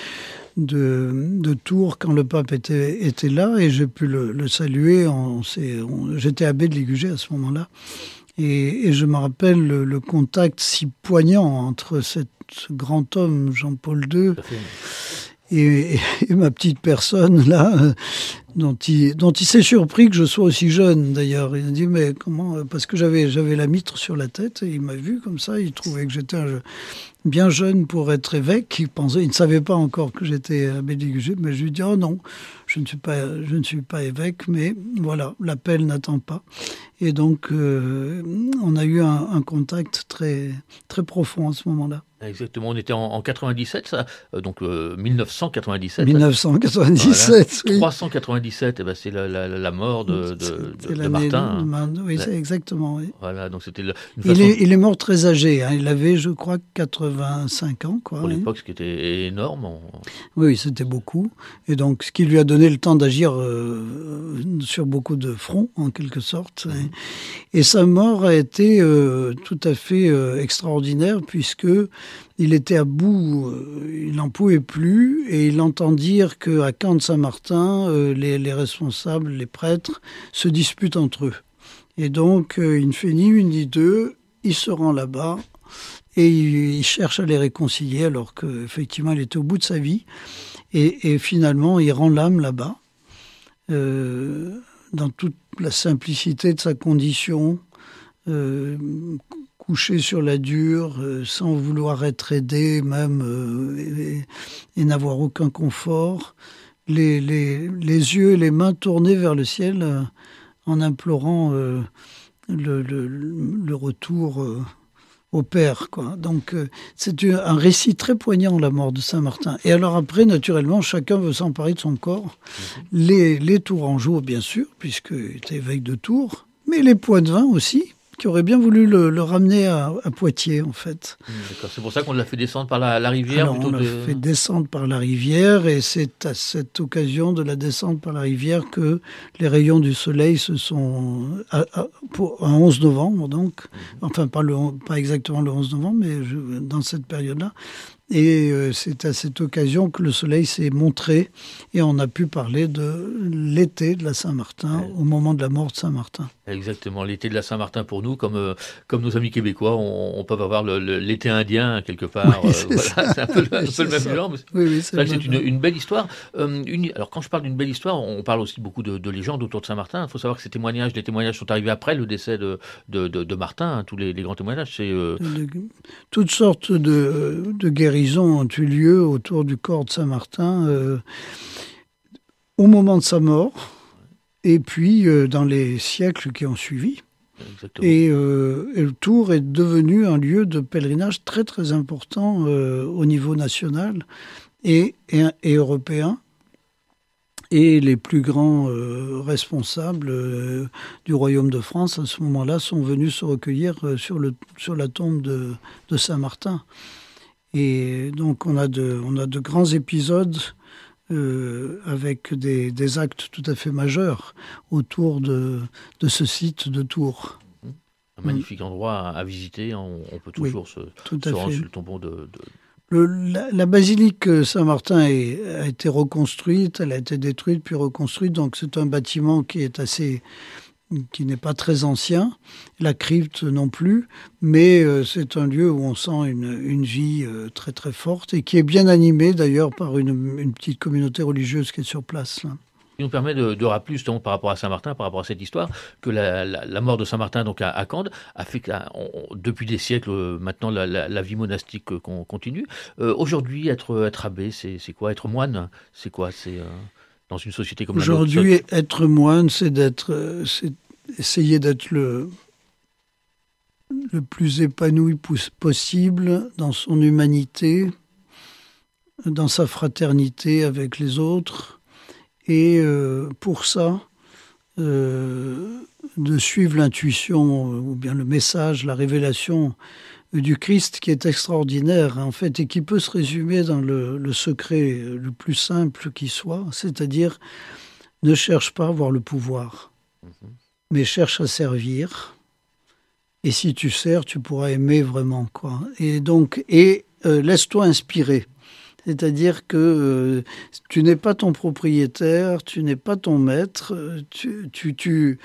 de Tours quand le pape était là, et j'ai pu le saluer. J'étais abbé de Ligugé à ce moment-là. Et je me rappelle le contact si poignant entre ce grand homme, Jean-Paul II, et ma petite personne, là, dont il s'est surpris que je sois aussi jeune, d'ailleurs. Il a dit, mais comment... Parce que j'avais la mitre sur la tête, et il m'a vu comme ça, il trouvait que j'étais bien jeune pour être évêque. Il ne savait pas encore que j'étais abbé de Ligugé, mais je lui ai dit, oh non, je ne suis pas évêque, mais voilà, l'appel n'attend pas. Et donc, on a eu un contact très, très profond à ce moment-là. Exactement, on était en 97, ça, donc 1997. 1997, voilà. 397, c'est la mort de Martin. Oui, c'est exactement, oui. Voilà, donc c'était il est mort très âgé, hein. Il avait, je crois, 85 ans, quoi. Pour l'époque, ce qui était énorme. Oui, c'était beaucoup. Et donc, ce qui lui a donné le temps d'agir sur beaucoup de fronts, en quelque sorte. Et sa mort a été tout à fait extraordinaire, puisque il était à bout, il n'en pouvait plus, et il entend dire qu'à Camp de Saint-Martin, les responsables, les prêtres, se disputent entre eux. Et donc, il ne fait ni une ni deux, il se rend là-bas, et il cherche à les réconcilier, alors qu'effectivement, il était au bout de sa vie. Et finalement, il rend l'âme là-bas, dans toute la simplicité de sa condition, coucher sur la dure, sans vouloir être aidé même, et n'avoir aucun confort, les yeux et les mains tournés vers le ciel, en implorant le retour au Père, quoi. Donc, c'est un récit très poignant, la mort de Saint-Martin. Et alors après, naturellement, chacun veut s'emparer de son corps. Les Tourangeaux, bien sûr, puisqu'il était évêque de Tours, mais les Poitevins aussi, qui auraient bien voulu le ramener à Poitiers, en fait. D'accord. C'est pour ça qu'on l'a fait descendre par la rivière. Alors, on l'a fait descendre par la rivière, et c'est à cette occasion de la descente par la rivière que les rayons du soleil se sont... un 11 novembre, donc. Enfin, pas exactement le 11 novembre, mais dans cette période-là. Et c'est à cette occasion que le soleil s'est montré, et on a pu parler de l'été de la Saint-Martin, au moment de la mort de Saint-Martin. Exactement, l'été de la Saint-Martin pour nous, comme nos amis québécois, on peut avoir l'été indien quelque part. Oui, voilà, c'est un peu le même genre. Oui, c'est une belle histoire. Alors quand je parle d'une belle histoire, on parle aussi beaucoup de légendes autour de Saint-Martin. Il faut savoir que les témoignages sont arrivés après le décès de Martin. Tous les grands témoignages, c'est... Toutes sortes de guérisons ont eu lieu autour du corps de Saint-Martin au moment de sa mort, et puis dans les siècles qui ont suivi. Exactement. Et Tours est devenu un lieu de pèlerinage très très important au niveau national et européen. Et les plus grands responsables du Royaume de France, à ce moment-là, sont venus se recueillir sur la tombe de Saint-Martin. Et donc on a de grands épisodes avec des actes tout à fait majeurs autour de ce site de Tours. Un magnifique endroit à visiter. On peut toujours se rendre sur le tombeau de... La basilique Saint-Martin a été reconstruite, elle a été détruite puis reconstruite, donc c'est un bâtiment qui n'est pas très ancien, la crypte non plus, mais c'est un lieu où on sent une vie très très forte, et qui est bien animée d'ailleurs par une petite communauté religieuse qui est sur place, là. Il nous permet de rappeler justement par rapport à Saint-Martin, par rapport à cette histoire, que la mort de Saint-Martin donc à Cande a fait que depuis des siècles maintenant la vie monastique continue. Aujourd'hui, être abbé, c'est quoi? Être moine, c'est quoi? C'est dans une société comme la nôtre. Aujourd'hui, être moine, c'est essayer d'être le plus épanoui possible dans son humanité, dans sa fraternité avec les autres. Et pour ça, de suivre l'intuition, ou bien le message, la révélation du Christ, qui est extraordinaire, en fait, et qui peut se résumer dans le secret le plus simple qui soit, c'est-à-dire ne cherche pas à avoir le pouvoir, mais cherche à servir. Et si tu sers, tu pourras aimer vraiment, quoi. Et donc, laisse-toi inspirer. C'est-à-dire que tu n'es pas ton propriétaire, tu n'es pas ton maître, tu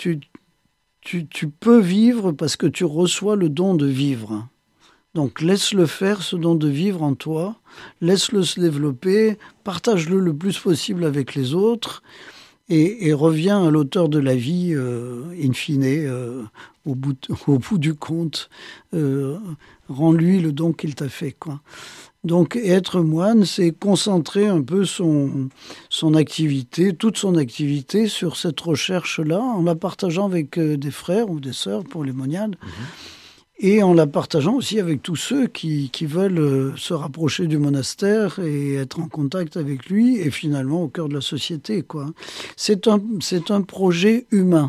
peux vivre parce que tu reçois le don de vivre. Donc laisse-le faire, ce don de vivre en toi, laisse-le se développer, partage-le le plus possible avec les autres, et reviens à l'auteur de la vie, in fine, au bout du compte. Rends-lui le don qu'il t'a fait, quoi. Donc, être moine, c'est concentrer un peu son activité, toute son activité sur cette recherche-là, en la partageant avec des frères ou des sœurs pour les moniales, et en la partageant aussi avec tous ceux qui veulent se rapprocher du monastère et être en contact avec lui, et finalement au cœur de la société, quoi. C'est un projet humain,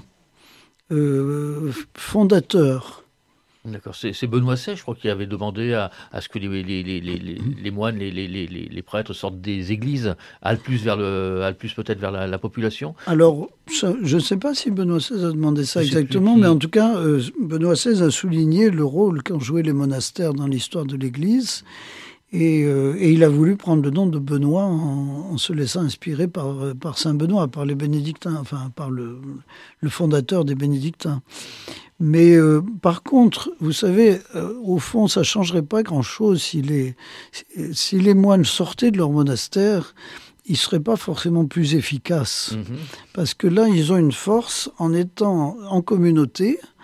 fondateur. D'accord, c'est Benoît XVI, je crois, qui avait demandé à ce que les moines, les prêtres sortent des églises, aillent plus peut-être vers la population. Alors, je ne sais pas si Benoît XVI a demandé ça exactement, mais en tout cas, Benoît XVI a souligné le rôle qu'ont joué les monastères dans l'histoire de l'Église, et il a voulu prendre le nom de Benoît en se laissant inspirer par Saint Benoît, par les bénédictins, enfin par le fondateur des bénédictins. Mais par contre, vous savez, au fond, ça ne changerait pas grand-chose si les moines sortaient de leur monastère, ils ne seraient pas forcément plus efficaces. Parce que là, ils ont une force en étant en communauté,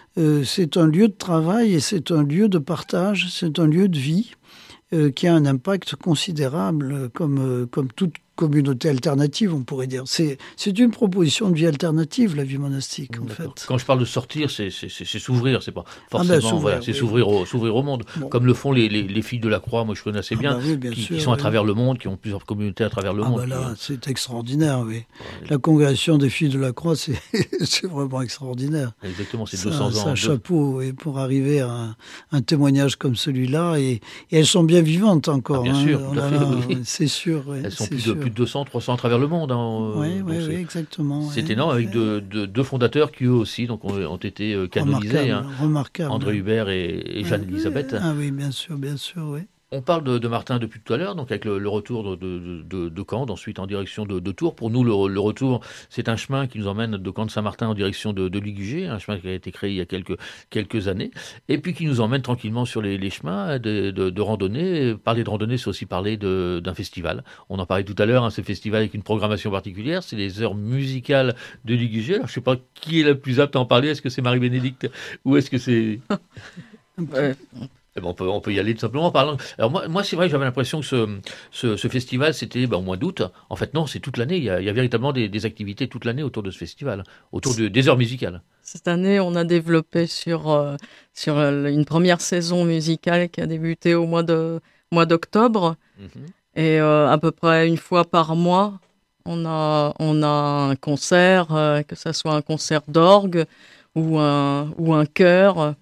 c'est un lieu de travail et c'est un lieu de partage, c'est un lieu de vie qui a un impact considérable comme toute communauté alternative, on pourrait dire. C'est une proposition de vie alternative, la vie monastique, en fait. Quand je parle de sortir, c'est s'ouvrir, c'est pas forcément, c'est s'ouvrir au monde, comme le font les filles de la Croix, moi je connais assez bien, qui sont à travers le monde, qui ont plusieurs communautés à travers le monde. Là, c'est extraordinaire, oui. La congrégation des filles de la Croix, c'est vraiment extraordinaire. Exactement, c'est 200 ans. C'est un chapeau, oui, pour arriver à un témoignage comme celui-là, et elles sont bien vivantes encore. Bien sûr, tout à fait, oui. C'est sûr. Oui, elles sont plus de 200, 300 à travers le monde. Oui, exactement. C'est énorme, avec deux fondateurs qui eux aussi ont été canonisés. Remarquable. André Hubert et Jeanne-Élisabeth. Ah oui, bien sûr, oui. On parle de Martin depuis tout à l'heure, donc avec le retour de Caen, ensuite en direction de Tours. Pour nous, le retour, c'est un chemin qui nous emmène de Caen de Saint-Martin en direction de Ligugé, un chemin qui a été créé il y a quelques années, et puis qui nous emmène tranquillement sur les chemins de randonnée. Parler de randonnée, c'est aussi parler d'un festival. On en parlait tout à l'heure, ce festival avec une programmation particulière, c'est les heures musicales de Ligugé. Alors, je ne sais pas qui est la plus apte à en parler, est-ce que c'est Marie-Bénédicte ou est-ce que c'est... On peut y aller tout simplement en parlant. Alors moi c'est vrai que j'avais l'impression que ce festival, c'était au mois d'août. En fait, non, c'est toute l'année. Il y a véritablement des activités toute l'année autour de ce festival, autour des heures musicales. Cette année, on a développé sur une première saison musicale qui a débuté au mois d'octobre. Et à peu près une fois par mois, on a un concert, que ce soit un concert d'orgue ou un chœur.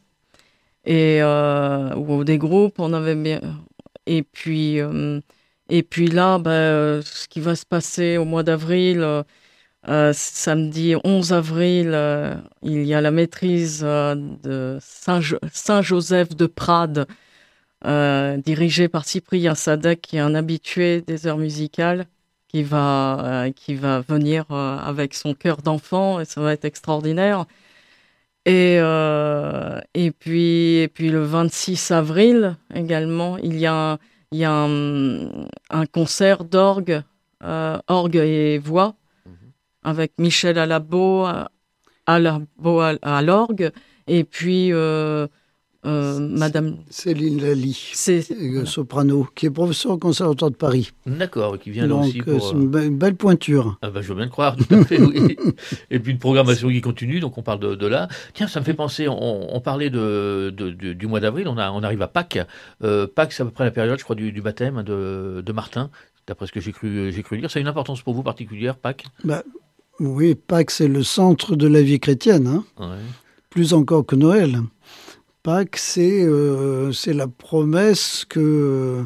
Ou des groupes, on avait bien. Et puis là, ce qui va se passer au mois d'avril, samedi 11 avril, il y a la maîtrise de Saint-Joseph de Prades, dirigée par Cyprien Sadek, qui est un habitué des heures musicales, qui va venir avec son chœur d'enfant, et ça va être extraordinaire. Et puis le 26 avril également, il y a un concert d'orgue, orgue et voix, avec Michel Alabo à l'orgue, et puis Madame Céline Lally, soprano, qui est professeur au Conservatoire de Paris. D'accord, qui vient là aussi pour... c'est une belle pointure. Ah je veux bien le croire, tout à fait, oui. Et puis une programmation qui continue, donc on parle de là. Tiens, ça me fait penser, on parlait du mois d'avril, on arrive à Pâques. Pâques, c'est à peu près la période, je crois, du baptême de Martin, d'après ce que j'ai cru lire. Ça a une importance pour vous particulière, Pâques ? Oui, Pâques, c'est le centre de la vie chrétienne, plus encore que Noël. Pâques, c'est la promesse que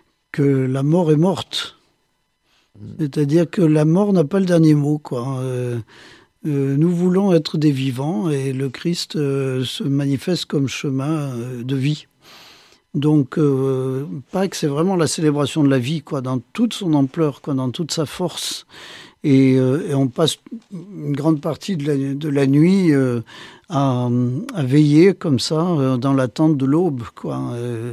la mort est morte. C'est-à-dire que la mort n'a pas le dernier mot, quoi. Nous voulons être des vivants et le Christ se manifeste comme chemin de vie. Donc, Pâques, c'est vraiment la célébration de la vie, quoi, dans toute son ampleur, quoi, dans toute sa force. Et on passe une grande partie de la nuit à veiller comme ça dans l'attente de l'aube, quoi.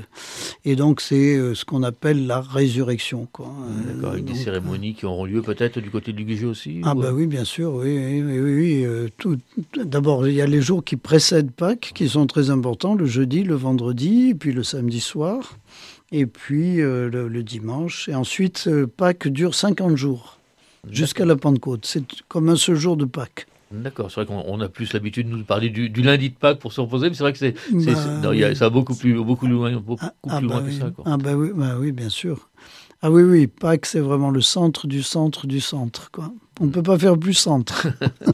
Et donc c'est ce qu'on appelle la résurrection, quoi. D'accord, avec des cérémonies qui auront lieu peut-être du côté de Ligugé aussi. Oui, bien sûr, oui. D'abord, il y a les jours qui précèdent Pâques qui sont très importants, le jeudi, le vendredi, et puis le samedi soir, et puis le dimanche. Et ensuite, Pâques dure 50 jours. Jusqu'à la Pentecôte. C'est comme un seul jour de Pâques. D'accord, c'est vrai qu'on a plus l'habitude de nous parler du lundi de Pâques pour se reposer, mais c'est vrai que ça va beaucoup plus loin que ça. Quoi. Oui, bien sûr. Oui, Pâques, c'est vraiment le centre du centre du centre, quoi. On ne peut pas faire plus centre.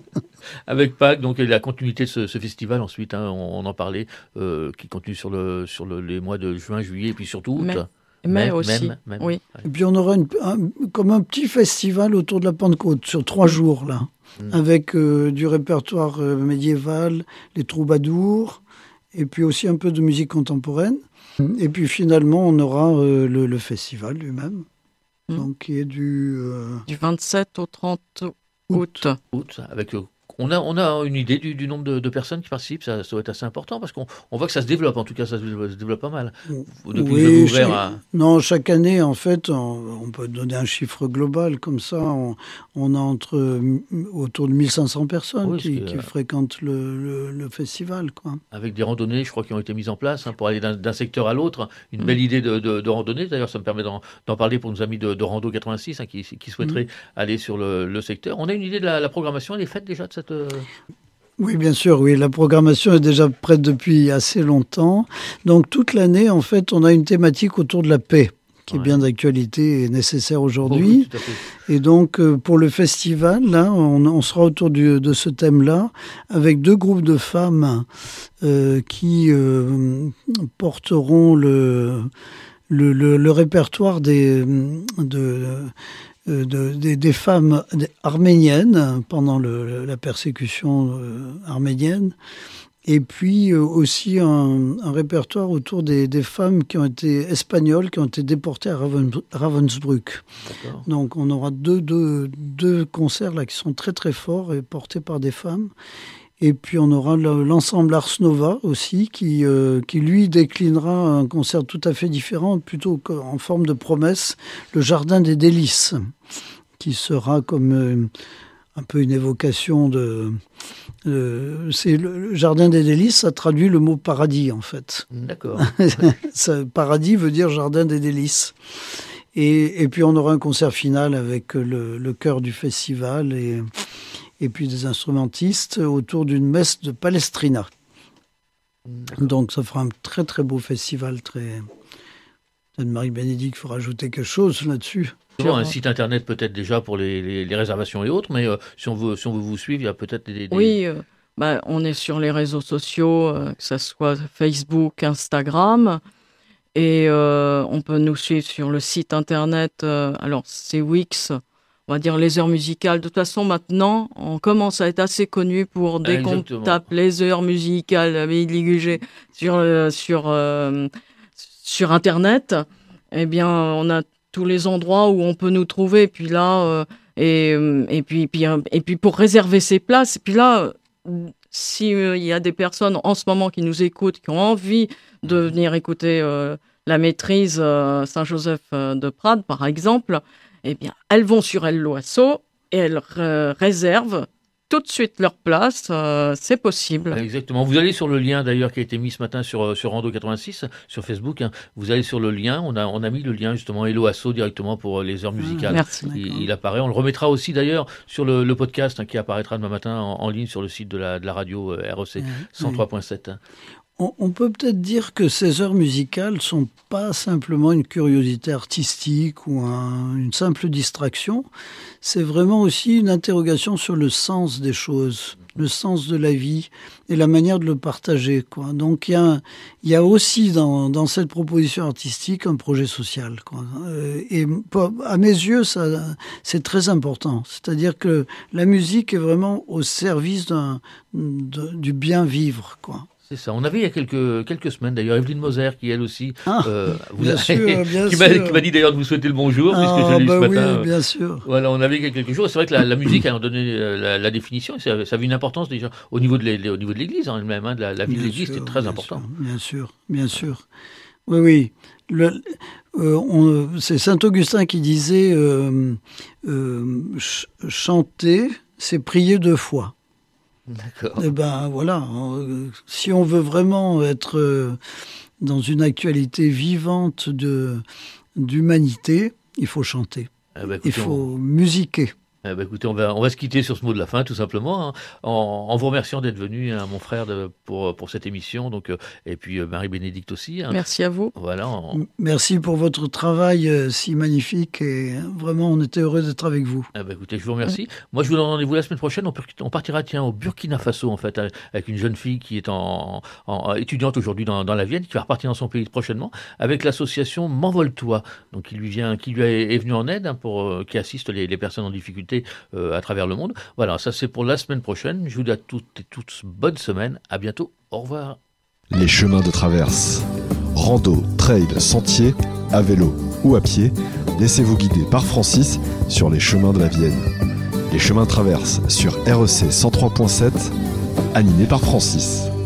Avec Pâques, donc la continuité de ce festival ensuite, on en parlait, qui continue sur les mois de juin, juillet et puis surtout août. Mais aussi, oui. Et puis on aura comme un petit festival autour de la Pentecôte, sur 3 jours, là, avec du répertoire médiéval, les troubadours, et puis aussi un peu de musique contemporaine. Et puis finalement, on aura le festival lui-même, donc qui est du 27 au 30 août. Avec On a une idée du nombre de personnes qui participent, ça doit être assez important parce qu'on voit que ça se développe, en tout cas ça se développe pas mal. Depuis que vous avez ouvert Non, chaque année en fait, on peut donner un chiffre global comme ça, on a autour de 1500 personnes qui fréquentent le festival, quoi. Avec des randonnées, je crois, qui ont été mises en place pour aller d'un secteur à l'autre, une belle idée de randonnée, d'ailleurs ça me permet d'en parler pour nos amis de Rando 86 qui souhaiteraient aller sur le secteur. On a une idée de la programmation, elle est faite déjà de cette... Oui, bien sûr, oui. La programmation est déjà prête depuis assez longtemps. Donc, toute l'année, en fait, on a une thématique autour de la paix, qui est bien d'actualité et nécessaire aujourd'hui. Oui, et donc, pour le festival, là, on sera autour de ce thème-là, avec 2 groupes de femmes qui porteront le répertoire des femmes arméniennes pendant la persécution arménienne, et puis aussi un répertoire autour des femmes qui ont été espagnoles, qui ont été déportées à Ravensbrück. D'accord. Donc on aura deux concerts là qui sont très très forts et portés par des femmes. Et puis on aura l'ensemble Ars Nova aussi, qui lui déclinera un concert tout à fait différent, plutôt en forme de promesse, le Jardin des Délices, qui sera comme un peu une évocation c'est le Jardin des Délices, ça traduit le mot paradis en fait. D'accord. Paradis veut dire Jardin des Délices. Et puis on aura un concert final avec le chœur du festival et puis des instrumentistes autour d'une messe de Palestrina. D'accord. Donc ça fera un très très beau festival. Peut-être Marie-Bénédicte faut rajouter quelque chose là-dessus. Un site internet peut-être déjà pour les réservations et autres, mais si on veut vous suivre, il y a peut-être des... Oui, on est sur les réseaux sociaux, que ce soit Facebook, Instagram, et on peut nous suivre sur le site internet, alors c'est Wix, on va dire les heures musicales. De toute façon, maintenant, on commence à être assez connu pour dès qu'on tape les heures musicales Abbaye de Ligugé sur Internet, eh bien, on a tous les endroits où on peut nous trouver. Puis là, et puis pour réserver ses places, et puis là, s'il y a des personnes en ce moment qui nous écoutent, qui ont envie de venir écouter la maîtrise Saint-Joseph de Prades, par exemple, eh bien, elles vont sur El Loasso et elles réservent tout de suite leur place, c'est possible. Exactement. Vous allez sur le lien d'ailleurs qui a été mis ce matin sur Rando 86, sur Facebook. Vous allez sur le lien, on a mis le lien justement El Loasso directement pour les heures musicales. Merci. Il apparaît. On le remettra aussi d'ailleurs sur le podcast qui apparaîtra demain matin en ligne sur le site de la radio REC 103.7. On peut peut-être dire que ces heures musicales ne sont pas simplement une curiosité artistique ou une simple distraction. C'est vraiment aussi une interrogation sur le sens des choses, le sens de la vie et la manière de le partager, quoi. Donc il y a aussi dans cette proposition artistique un projet social, quoi. Et à mes yeux, c'est très important. C'est-à-dire que la musique est vraiment au service du bien vivre, quoi. C'est ça. On avait il y a quelques semaines d'ailleurs Evelyne Moser qui elle aussi bien sûr. Qui m'a dit d'ailleurs de vous souhaiter le bonjour puisque je l'ai eu ce matin. Oui, bien sûr. Voilà, on avait quelque chose. C'est vrai que la musique a donné la définition. Ça avait une importance déjà au niveau de l'Église en elle-même, de la vie de l'Église, c'était très important. Bien sûr. Oui. C'est Saint Augustin qui disait chanter, c'est prier 2 fois. D'accord. Et ben voilà, si on veut vraiment être dans une actualité vivante d'humanité, il faut chanter, il faut musiquer. Écoutez, on va se quitter sur ce mot de la fin, tout simplement, en vous remerciant d'être venu, mon frère, pour cette émission, donc, et puis Marie-Bénédicte aussi. Merci à vous. Voilà. Merci pour votre travail si magnifique, et vraiment, on était heureux d'être avec vous. Écoutez, je vous remercie. Moi, je vous donne rendez-vous la semaine prochaine. On partira, au Burkina Faso, en fait, avec une jeune fille qui est étudiante aujourd'hui dans la Vienne, qui va repartir dans son pays prochainement, avec l'association M'envole-toi, donc qui lui est venue en aide, qui assiste les personnes en difficulté à travers le monde. Voilà, ça c'est pour la semaine prochaine. Je vous dis à toutes et tous bonne semaine. À bientôt. Au revoir. Les chemins de traverse. Rando, trail, sentier, à vélo ou à pied, laissez-vous guider par Francis sur les chemins de la Vienne. Les chemins traversent sur REC 103.7, animé par Francis.